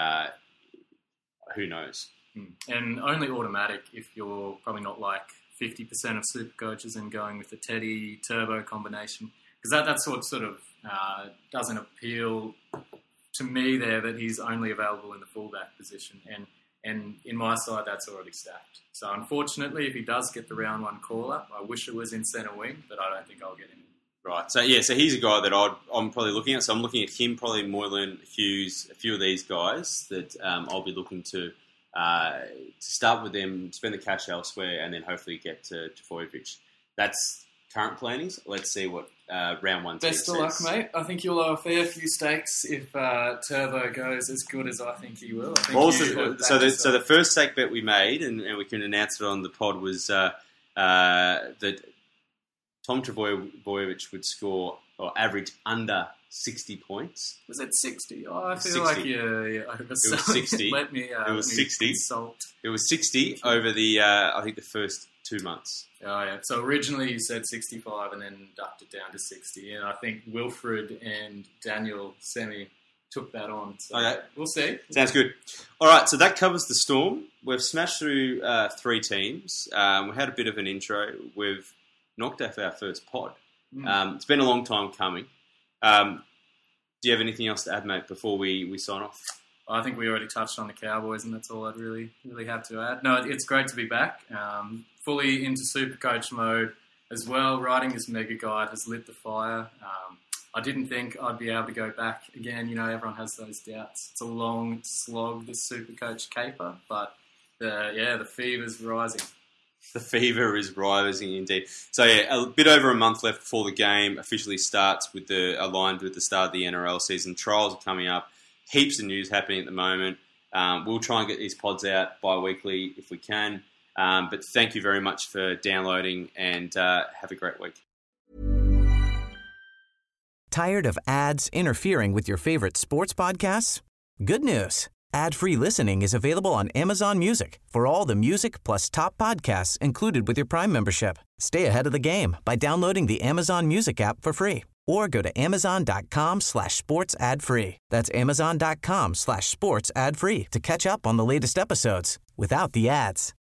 who knows? And only automatic if you're probably not like 50% of super coaches and going with the Teddy Turbo combination. Because that sort of doesn't appeal to me there, that he's only available in the fullback position. And in my side, that's already stacked. So unfortunately, if he does get the round one call-up, I wish it was in centre wing, but I don't think I'll get him in. Right. So he's a guy that I'm probably looking at. So I'm looking at him, probably Moylan, Hughes, a few of these guys that I'll be looking to start with them, spend the cash elsewhere, and then hopefully get to Trbojevic. That's current plannings. Let's see what round one Best of luck, mate. I think you'll have a fair few stakes if Turbo goes as good as I think he will. So the first stake bet we made, and we can announce it on the pod, was that Tom Trbojevic would score or average under 60 points. Was it 60? Oh, I feel 60. Like you're it was 60. Let me it was 60. Consult. It was 60 over the I think the first 2 months. Oh yeah. So originally you said 65 and then ducked it down to 60, and I think Wilfred and Daniel Semi took that on. So okay. We'll see. Sounds good. All right, so that covers the Storm. We've smashed through 3 teams. We had a bit of an intro. We've knocked off our first pod. It's been a long time coming. Do you have anything else to add, mate, before we sign off? I think we already touched on the Cowboys, and that's all I'd really have to add. No, it's great to be back. Fully into Supercoach mode as well. Writing this mega guide has lit the fire. I didn't think I'd be able to go back again. You know, everyone has those doubts. It's a long slog, this Supercoach caper, but the fever's rising. The fever is rising indeed. So a bit over a month left before the game officially starts, aligned with the start of the NRL season. Trials are coming up. Heaps of news happening at the moment. We'll try and get these pods out bi-weekly if we can. But thank you very much for downloading, and have a great week. Tired of ads interfering with your favorite sports podcasts? Good news. Ad-free listening is available on Amazon Music for all the music plus top podcasts included with your Prime membership. Stay ahead of the game by downloading the Amazon Music app for free, or go to amazon.com/sports ad free. That's amazon.com/sports ad free to catch up on the latest episodes without the ads.